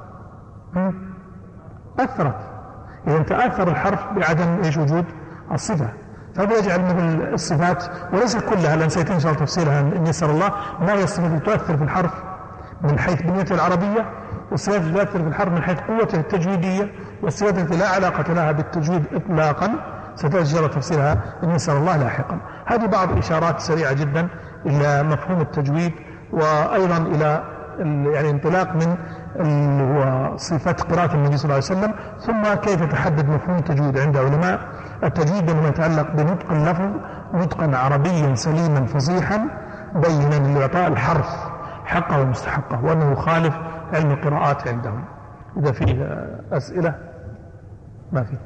أثرت. إذن تأثر الحرف بعدم إيش وجود الصفة. فهذا يجعل مثل الصفات وليس كلها لأن سيتم إن شاء الله تفصيلها إن يسر الله ما هي الصفة تؤثر في الحرف من حيث بنيته العربية والصفات تؤثر في الحرف من حيث قوته التجويدية والصفات التي لا علاقة لها بالتجويد إطلاقا ستجرى تفصيلها إن يسر الله لاحقا. هذه بعض إشارات سريعة جدا إلى مفهوم التجويد وأيضا إلى يعني انطلاق من صفة قراءة النبي صلى الله عليه وسلم ثم كيف تحدد مفهوم التجويد عند علماء التجويد بما يتعلق بنطق اللفظ نطقا عربيا سليما فصيحا بينا لإعطاء الحرف حقه ومستحقه وأنه يخالف علم القراءات عندهم. إذا فيه أسئلة ما فيه.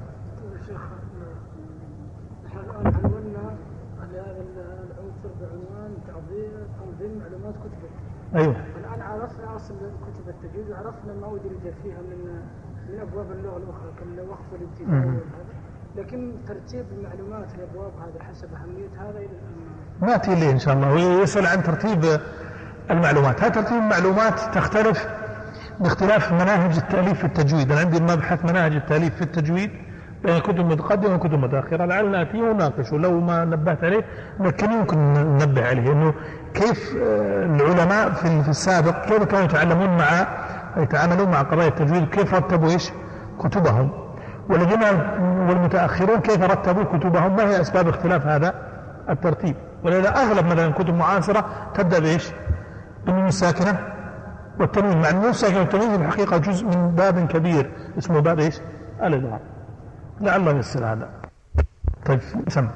أيوه.
الآن عرفنا أصل كتب التجويد وعرفنا ما أدرج فيها من من أبواب اللغة الأخرى كالوقف والابتداء وهذا، لكن ترتيب المعلومات الأبواب هذا حسب أهمية هذا إلى الآن
نأتي ليه إن شاء الله. ويسأل عن ترتيب المعلومات. هذا ترتيب المعلومات تختلف باختلاف مناهج التأليف في التجويد. أنا عندي مبحث مناهج التأليف في التجويد بين كتب متقدمة وكتب متأخرة لعل نأتي ونناقش ولو ما نبهت عليه لكن يمكن ننبه عليه إنه كيف العلماء في السابق كيف كانوا يتعلمون مع يتعاملون مع قضايا التجويد كيف رتبوا إيش كتبهم والذين والمتأخرون كيف رتبوا كتبهم ما هي أسباب اختلاف هذا الترتيب. ولذا أغلب مثلا كتب معاصرة تبدأ بإيش بالنون الساكنة والتنوين مع النون الساكنة والتنوين في الحقيقة جزء من باب كبير اسمه باب إيش الإدغام. لعل الله يسر هذا. طيب سمع.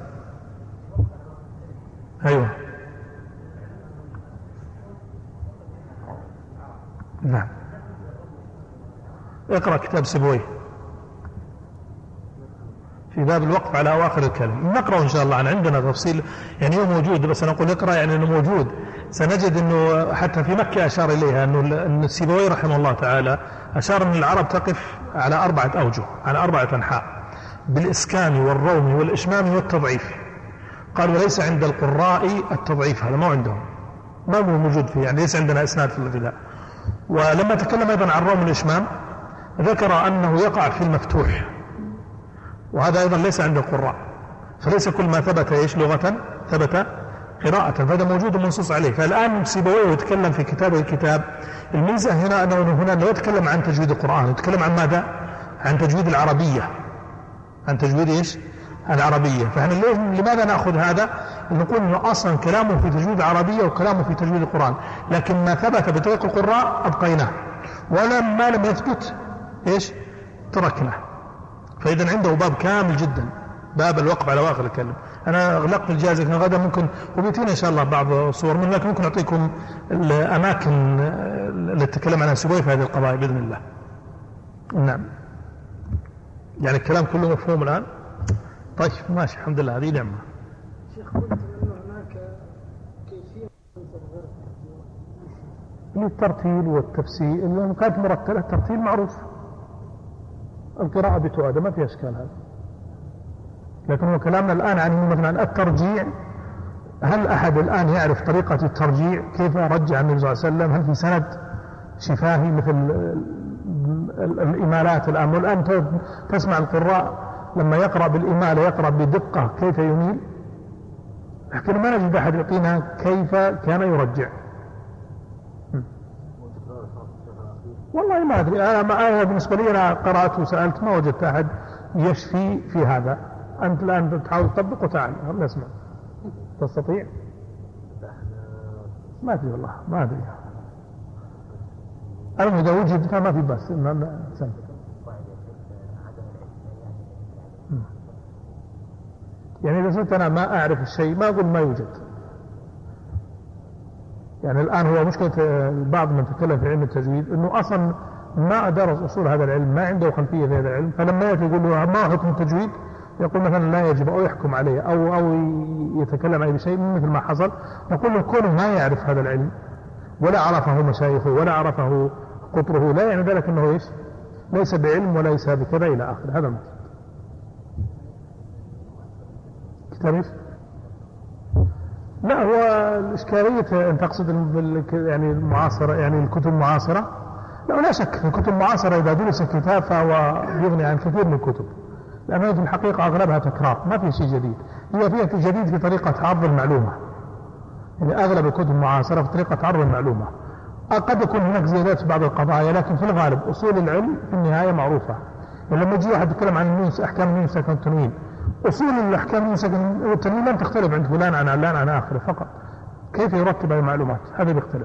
أيوه نعم. اقرأ كتاب سيبويه في باب الوقف على أواخر الكلم. نقرأ إن شاء الله. عندنا تفصيل يعني هو موجود بس أنا أقول اقرأ يعني أنه موجود. سنجد أنه حتى في مكة أشار إليها أنه السيبويه رحمه الله تعالى أشار أن العرب تقف على أربعة أوجه على أربعة أنحاء بالإسكان والروم والإشمام والتضعيف. قال وليس عند القراء التضعيف، هذا ما عندهم، ما هو موجود فيه، يعني ليس عندنا إسناد في الابتداء. ولما تكلم أيضا عن روم الإشمام ذكر أنه يقع في المفتوح، وهذا أيضا ليس عند القراء، فليس كل ما ثبت إيش لغة ثبت قراءة، فهذا موجود منصوص عليه. فالآن سيبويه يتكلم في كتابه الكتاب، الميزة هنا أنه هنا لا يتكلم عن تجويد القرآن، يتكلم عن ماذا؟ عن تجويد العربية، عن تجويد إيش؟ العربية. فإحنا لماذا نأخذ هذا؟ نقول أنه أصلا كلامه في تجويد العربية وكلامه في تجويد القرآن، لكن ما ثبت بطريق القراء أبقيناه، ولما لم يثبت إيش؟ تركناه. فإذا عنده باب كامل جدا، باب الوقف على واخر الكلم. أنا أغلقت الجائزة، لكن غدا ممكن وبيتينا إن شاء الله بعض الصور منه، لكن ممكن أعطيكم الأماكن اللي تتكلم عنها سوي في هذه القضايا بإذن الله. نعم، يعني الكلام كله مفهوم الآن؟ طيب ماشي، الحمد لله، هذه نعمة.
شيخ قلت أنه هناك كيفية
للترتيل والتفسير، لأنه كانت مرتلة، الترتيل معروف، القراءة بتؤدى، ما في أشكال هذا. لكن هو كلامنا الآن عن مثلا الترجيع، هل أحد الآن يعرف طريقة الترجيع؟ كيف رجع النبي صلى الله عليه وسلم؟ هل في سند شفاهي مثل الإمالات الآن؟ والآن تسمع القراء لما يقرأ بالإمالة يقرأ بدقة كيف يميل، لكن ما نجد أحد يعطينا كيف كان يرجع. والله ما أدري، أنا بالنسبة لي أنا قرأت وسألت ما وجدت أحد يشفي في هذا. أنت الآن تحاول تطبق وتعال نسمع، تستطيع؟ ما أدري والله، ما أدري. أنا إذا وجد فما في بس سنة. يعني إذا صرت أنا ما أعرف الشيء ما أقول ما يوجد. يعني الآن هو مشكلة بعض من تكلم في علم التجويد أنه أصلا ما درس أصول هذا العلم، ما عنده خلفية في هذا العلم، فلما يأتي يقول له ما حكم التجويد يقول مثلا لا يجب أو يحكم عليه أو أو يتكلم عليه بشيء مثل ما حصل. نقول له كونه ما يعرف هذا العلم ولا عرفه مشايخه ولا عرفه قطره لا يعني ذلك أنه إيش؟ ليس بعلم وليس بكذا إلى آخر. هذا المقصود. كتاب إيش؟ لا، هو الإشكالية أن تقصد يعني المعاصرة، يعني الكتب المعاصرة. لا، لا شك الكتب المعاصرة إذا درس كتاب فهو يغني عن كثير من الكتب، لأنه في الحقيقة أغلبها تكرار، ما في شيء جديد. هي فيها جديد في طريقة عرض المعلومة، يعني أغلب الكتب المعاصرة في طريقة عرض المعلومة. قد يكون هناك زيادات في بعض القضايا، لكن في الغالب أصول العلم في النهاية معروفة. ولما يجي واحد يتكلم عن النون، أحكام النون ساكن والتنوين، أصول الأحكام النون ساكن والتنوين لم تختلف عند فلان عن علان عن آخره، فقط كيف يرتب هذه المعلومات هذا بيختلف.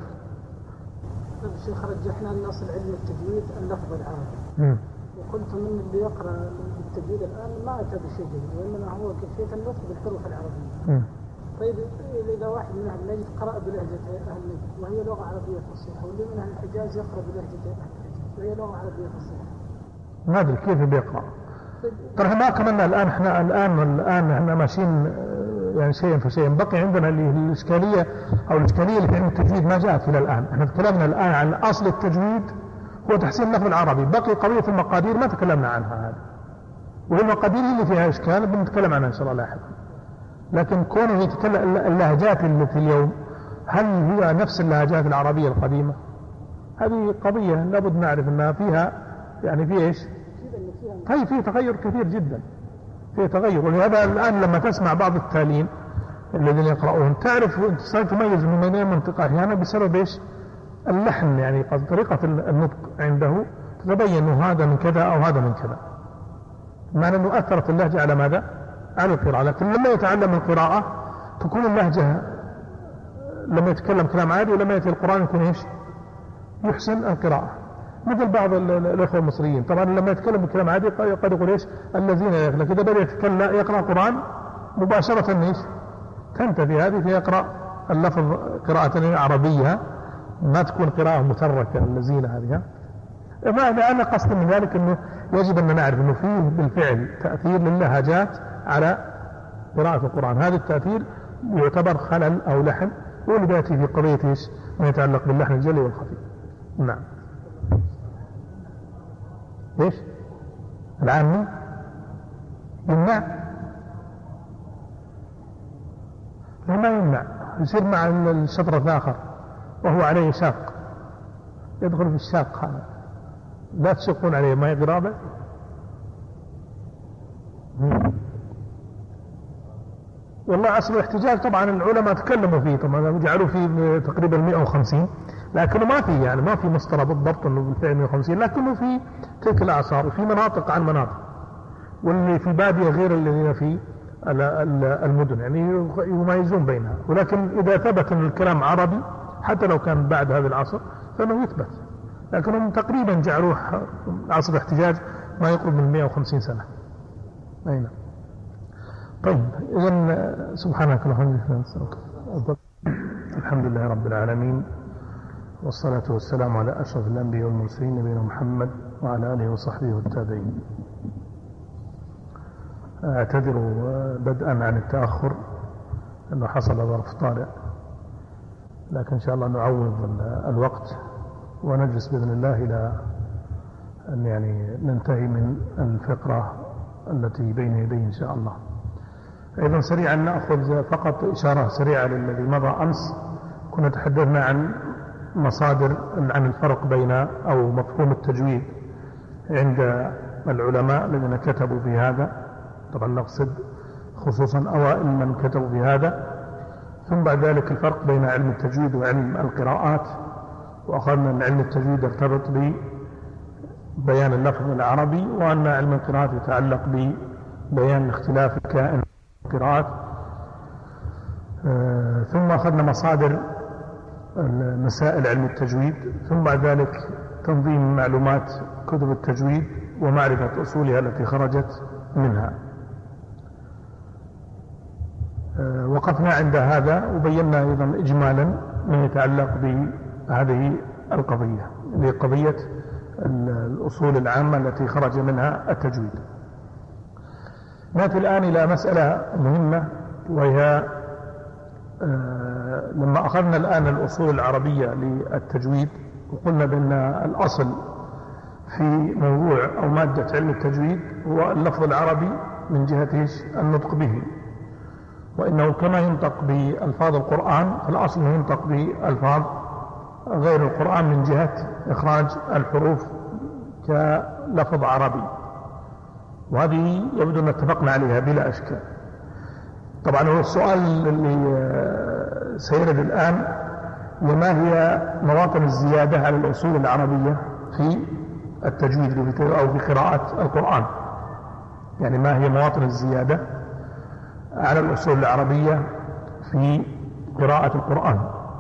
طيب الشيخ، رجحنا النص العلم التجويد اللفظ العربي، وقلت من اللي يقرأ التجويد الآن ما أتى بشيء جديد، وإنما هو كيفية النطق بالحروف العربية. م. طيب إذا واحد من أهل النجد قرأ بلهجة أهل النجد وهي لغة عربية فصيحة، واللي من أهل الحجاز يقرأ بلهجة أهل الحجاز وهي لغة عربية فصيحة،
ما أدري كيف بيقرأ. طبعا ما كملنا الآن، احنا الآن الآن احنا ماشيين يعني شيئا فشيئا. بقي عندنا اللي الإشكالية أو الإشكالية اللي في علم التجويد ما جاءت إلى الآن. احنا تكلمنا الآن عن أصل التجويد هو تحسين اللفظ العربي، بقي قضية المقادير ما تكلمنا عنها هذه، وهي المقادير اللي فيها إشكال بنتكلم عنها إن شاء الله لاحقا. لكن كونه يتكلم اللهجات التي اليوم هل هي نفس اللهجات العربية القديمة؟ هذه قضية لابد نعرف أنها فيها يعني فيها إيش؟ طيب فيه تغير كثير جدا، فيه تغير. ولهذا الآن لما تسمع بعض التالين الذين يقرؤون تعرف أنت صارت تميز من بين منطقة أحيانا بسبب إيش؟ اللحن، يعني طريقة النطق عنده تتبين أنه هذا من كذا أو هذا من كذا، معنى أنه أثرت اللهجة على ماذا؟ على القراءة. لكن لما يتعلم القراءة تكون اللهجة لما يتكلم كلام عادي، ولما يأتي القرآن يكون إيش؟ يحسن القراءة. مثل بعض الأخوة المصريين طبعا لما يتكلم بكلام عادي قد يقول إيش؟ الذين يغلق، إذا بدأ يتكلم يقرأ القرآن مباشرة إيش؟ تنتفي هذه فيقرأ اللفظ قراءة عربية، ما تكون قراءة متركة الذين هذه. أنا قصد من ذلك أنه يجب أن نعرف أنه فيه بالفعل تأثير للهجات على قراءة القرآن. هذا التأثير يعتبر خلل أو لحن، واللي يأتي في قضية إيش؟ ما يتعلق باللحن الجلي والخفي. نعم. إيش؟ العامي يمنع؟ ما يمنع، يصير مع الشطر الآخر وهو عليه شاق، يدخل في الشاق هذا، لا تشقون عليه ما يقرابه. والله عصر الاحتجاج طبعا العلماء تكلموا فيه، طبعا جعلوا فيه تقريبا مئة وخمسين، لكنه ما في يعني ما في مسطرة بالضبط انه بالفعل مئة وخمسين، لكنه في تلك الاعصار وفي مناطق عن مناطق، واللي في البادية غير الذين في المدن، يعني يميزون بينها. ولكن اذا ثبت ان الكلام عربي حتى لو كان بعد هذا العصر فانه يثبت، لكنهم تقريبا جعلوه عصر الاحتجاج ما يقرب من مئة وخمسين سنة. أين؟ طيب إذن سبحانك اللهم وبحمدك، الحمد لله رب العالمين، والصلاة والسلام على أشرف الأنبياء والمرسلين نبينا محمد وعلى آله وصحبه والتابعين. أعتذر بدءا عن التأخر أنه حصل ظرف طارئ، لكن إن شاء الله نعوض الوقت ونجلس بإذن الله إلى أن يعني ننتهي من الفقرة التي بين يديه إن شاء الله. أيضا سريعا نأخذ فقط إشارة سريعة للذي مضى أمس. كنا تحدثنا عن مصادر عن الفرق بين أو مفهوم التجويد عند العلماء الذين كتبوا في هذا، طبعا نقصد خصوصا أوائل من كتبوا في هذا، ثم بعد ذلك الفرق بين علم التجويد وعلم القراءات، وأخذنا أن علم التجويد يرتبط ببيان اللفظ العربي، وأن علم القراءات يتعلق ببيان اختلاف الكائن القراءات. آه ثم أخذنا مصادر مسائل علم التجويد، ثم بعد ذلك تنظيم معلومات كتب التجويد ومعرفة أصولها التي خرجت منها. آه وقفنا عند هذا وبينا أيضا إجمالا ما يتعلق بهذه القضية، اللي قضية الأصول العامة التي خرج منها التجويد. نأتي الآن إلى مسألة مهمة، وهي آه لما أخذنا الآن الأصول العربية للتجويد وقلنا بأن الأصل في موضوع أو مادة علم التجويد هو اللفظ العربي من جهة النطق به، وإنه كما ينطق بألفاظ القرآن فالأصل ينطق بألفاظ غير القرآن من جهة إخراج الحروف كلفظ عربي، وهذه يبدو أن اتفقنا عليها بلا أشكال. طبعا هو السؤال اللي سيرد الآن، وما هي مواطن الزيادة على الأصول العربية في التجويد أو في قراءة القرآن؟ يعني ما هي مواطن الزيادة على الأصول العربية في قراءة القرآن؟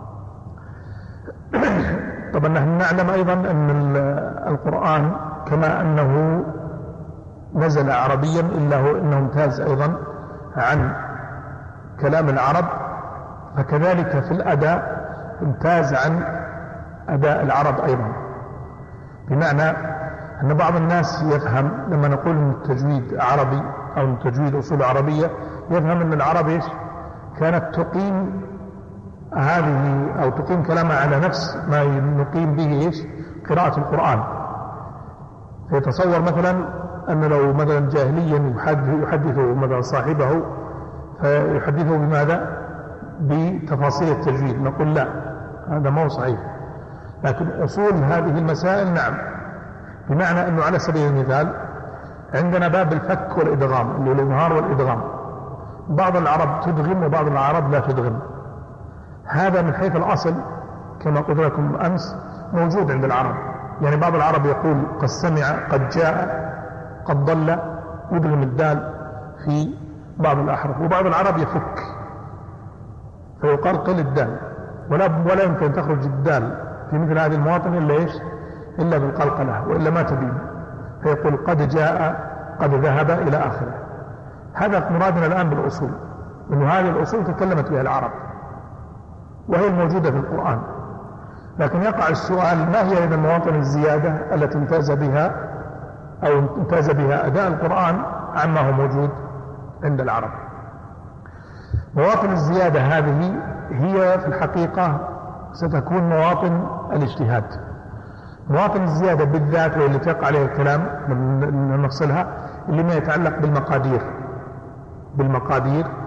طبعا نحن نعلم أيضا أن القرآن كما أنه نزل عربيا إلا هو أنه امتاز أيضا عن كلام العرب، فكذلك في الأداء امتاز عن أداء العرب أيضا. بمعنى أن بعض الناس يفهم لما نقول أن التجويد عربي أو التجويد أصول عربية، يفهم أن العرب إيش كانت تقيم هذه أو تقيم كلامها على نفس ما نقيم به إيش قراءة القرآن. فيتصور مثلا أن لو مثلا جاهليا يحدث مثلا صاحبه فيحدثه بماذا؟ بتفاصيل التجويد، نقول لا، هذا ما هو صحيح. لكن أصول هذه المسائل نعم، بمعنى أنه على سبيل المثال عندنا باب الفك والإدغام اللي هو الإظهار والإدغام، بعض العرب تدغم وبعض العرب لا تدغم. هذا من حيث الأصل كما قلت لكم أمس موجود عند العرب، يعني بعض العرب يقول قد سمع، قد جاء، قد ضل، يدغم الدال في بعض الأحرف، وبعض العرب يفك فيقرقل الدال، ولا ولا يمكن تخرج الدال في مثل هذه المواطن إلا إيش؟ إلا بالقلقلة، وإلا ما تبين، فيقول قد جاء، قد ذهب إلى آخره. هذا مرادنا الآن بالأصول، إنه هذه الأصول تكلمت بها العرب وهي الموجودة في القرآن. لكن يقع السؤال، ما هي إذا مواطن الزيادة التي امتاز بها أو امتاز بها أداء القرآن عما هو موجود عند العرب؟ مواطن الزيادة هذه هي في الحقيقة ستكون مواطن الاجتهاد. مواطن الزيادة بالذات واللي تقع عليه الكلام نفصلها، اللي ما يتعلق بالمقادير بالمقادير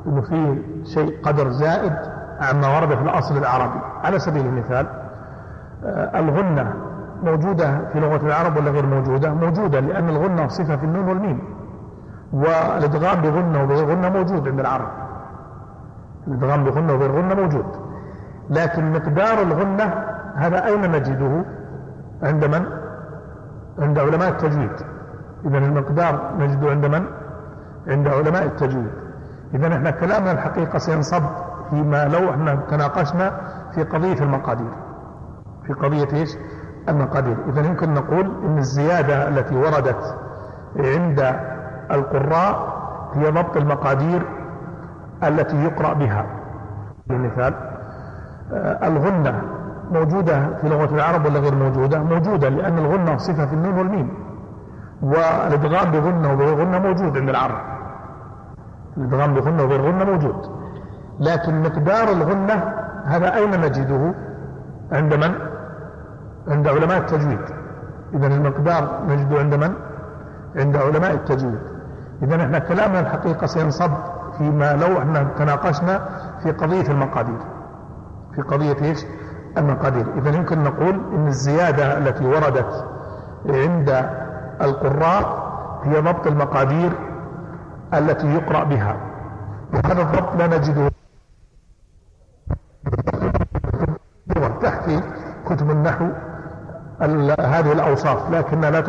أنه فيه شيء قدر زائد عما ورد في الأصل العربي. على سبيل المثال الغنة موجودة في لغة العرب ولا غير موجودة؟ موجودة، لأن الغنة صفة في النون والميم، والإدغام بغنة وبغير غنة موجود عند العرب. الإدغام بغنة وبغير غنة موجود، لكن مقدار الغنة هذا أين نجده؟ عند من؟ عند علماء التجويد. إذن المقدار نجده عند من؟ عند علماء التجويد. إذن احنا كلامنا الحقيقة سينصب فيما لو احنا تناقشنا في قضية المقادير، في قضية ايش؟ المقادير. إذن يمكن نقول إن الزيادة التي وردت عند القراء هي ضبط المقادير التي يقرأ بها. للمثال الغنة موجودة في لغة العرب ولا غير موجودة؟ موجودة، لأن الغنة صفة في النون والميم، والإدغام بغنة وبغير غنة موجود عند العرب. الإدغام بغنة وبغير غنة موجود، لكن مقدار الغنة هذا أين نجده؟ عند من؟ عند علماء التجويد. إذن المقدار نجده عند من؟ عند علماء التجويد. إذن احنا كلامنا الحقيقة سينصب فيما لو احنا تناقشنا في قضية المقادير، في قضية ايش؟ المقادير. إذن يمكن نقول إن الزيادة التي وردت عند القراء هي ضبط المقادير التي يقرأ بها، وهذا الضبط لا نجده تحت كتب النحو هذه الأوصاف، لكنها لا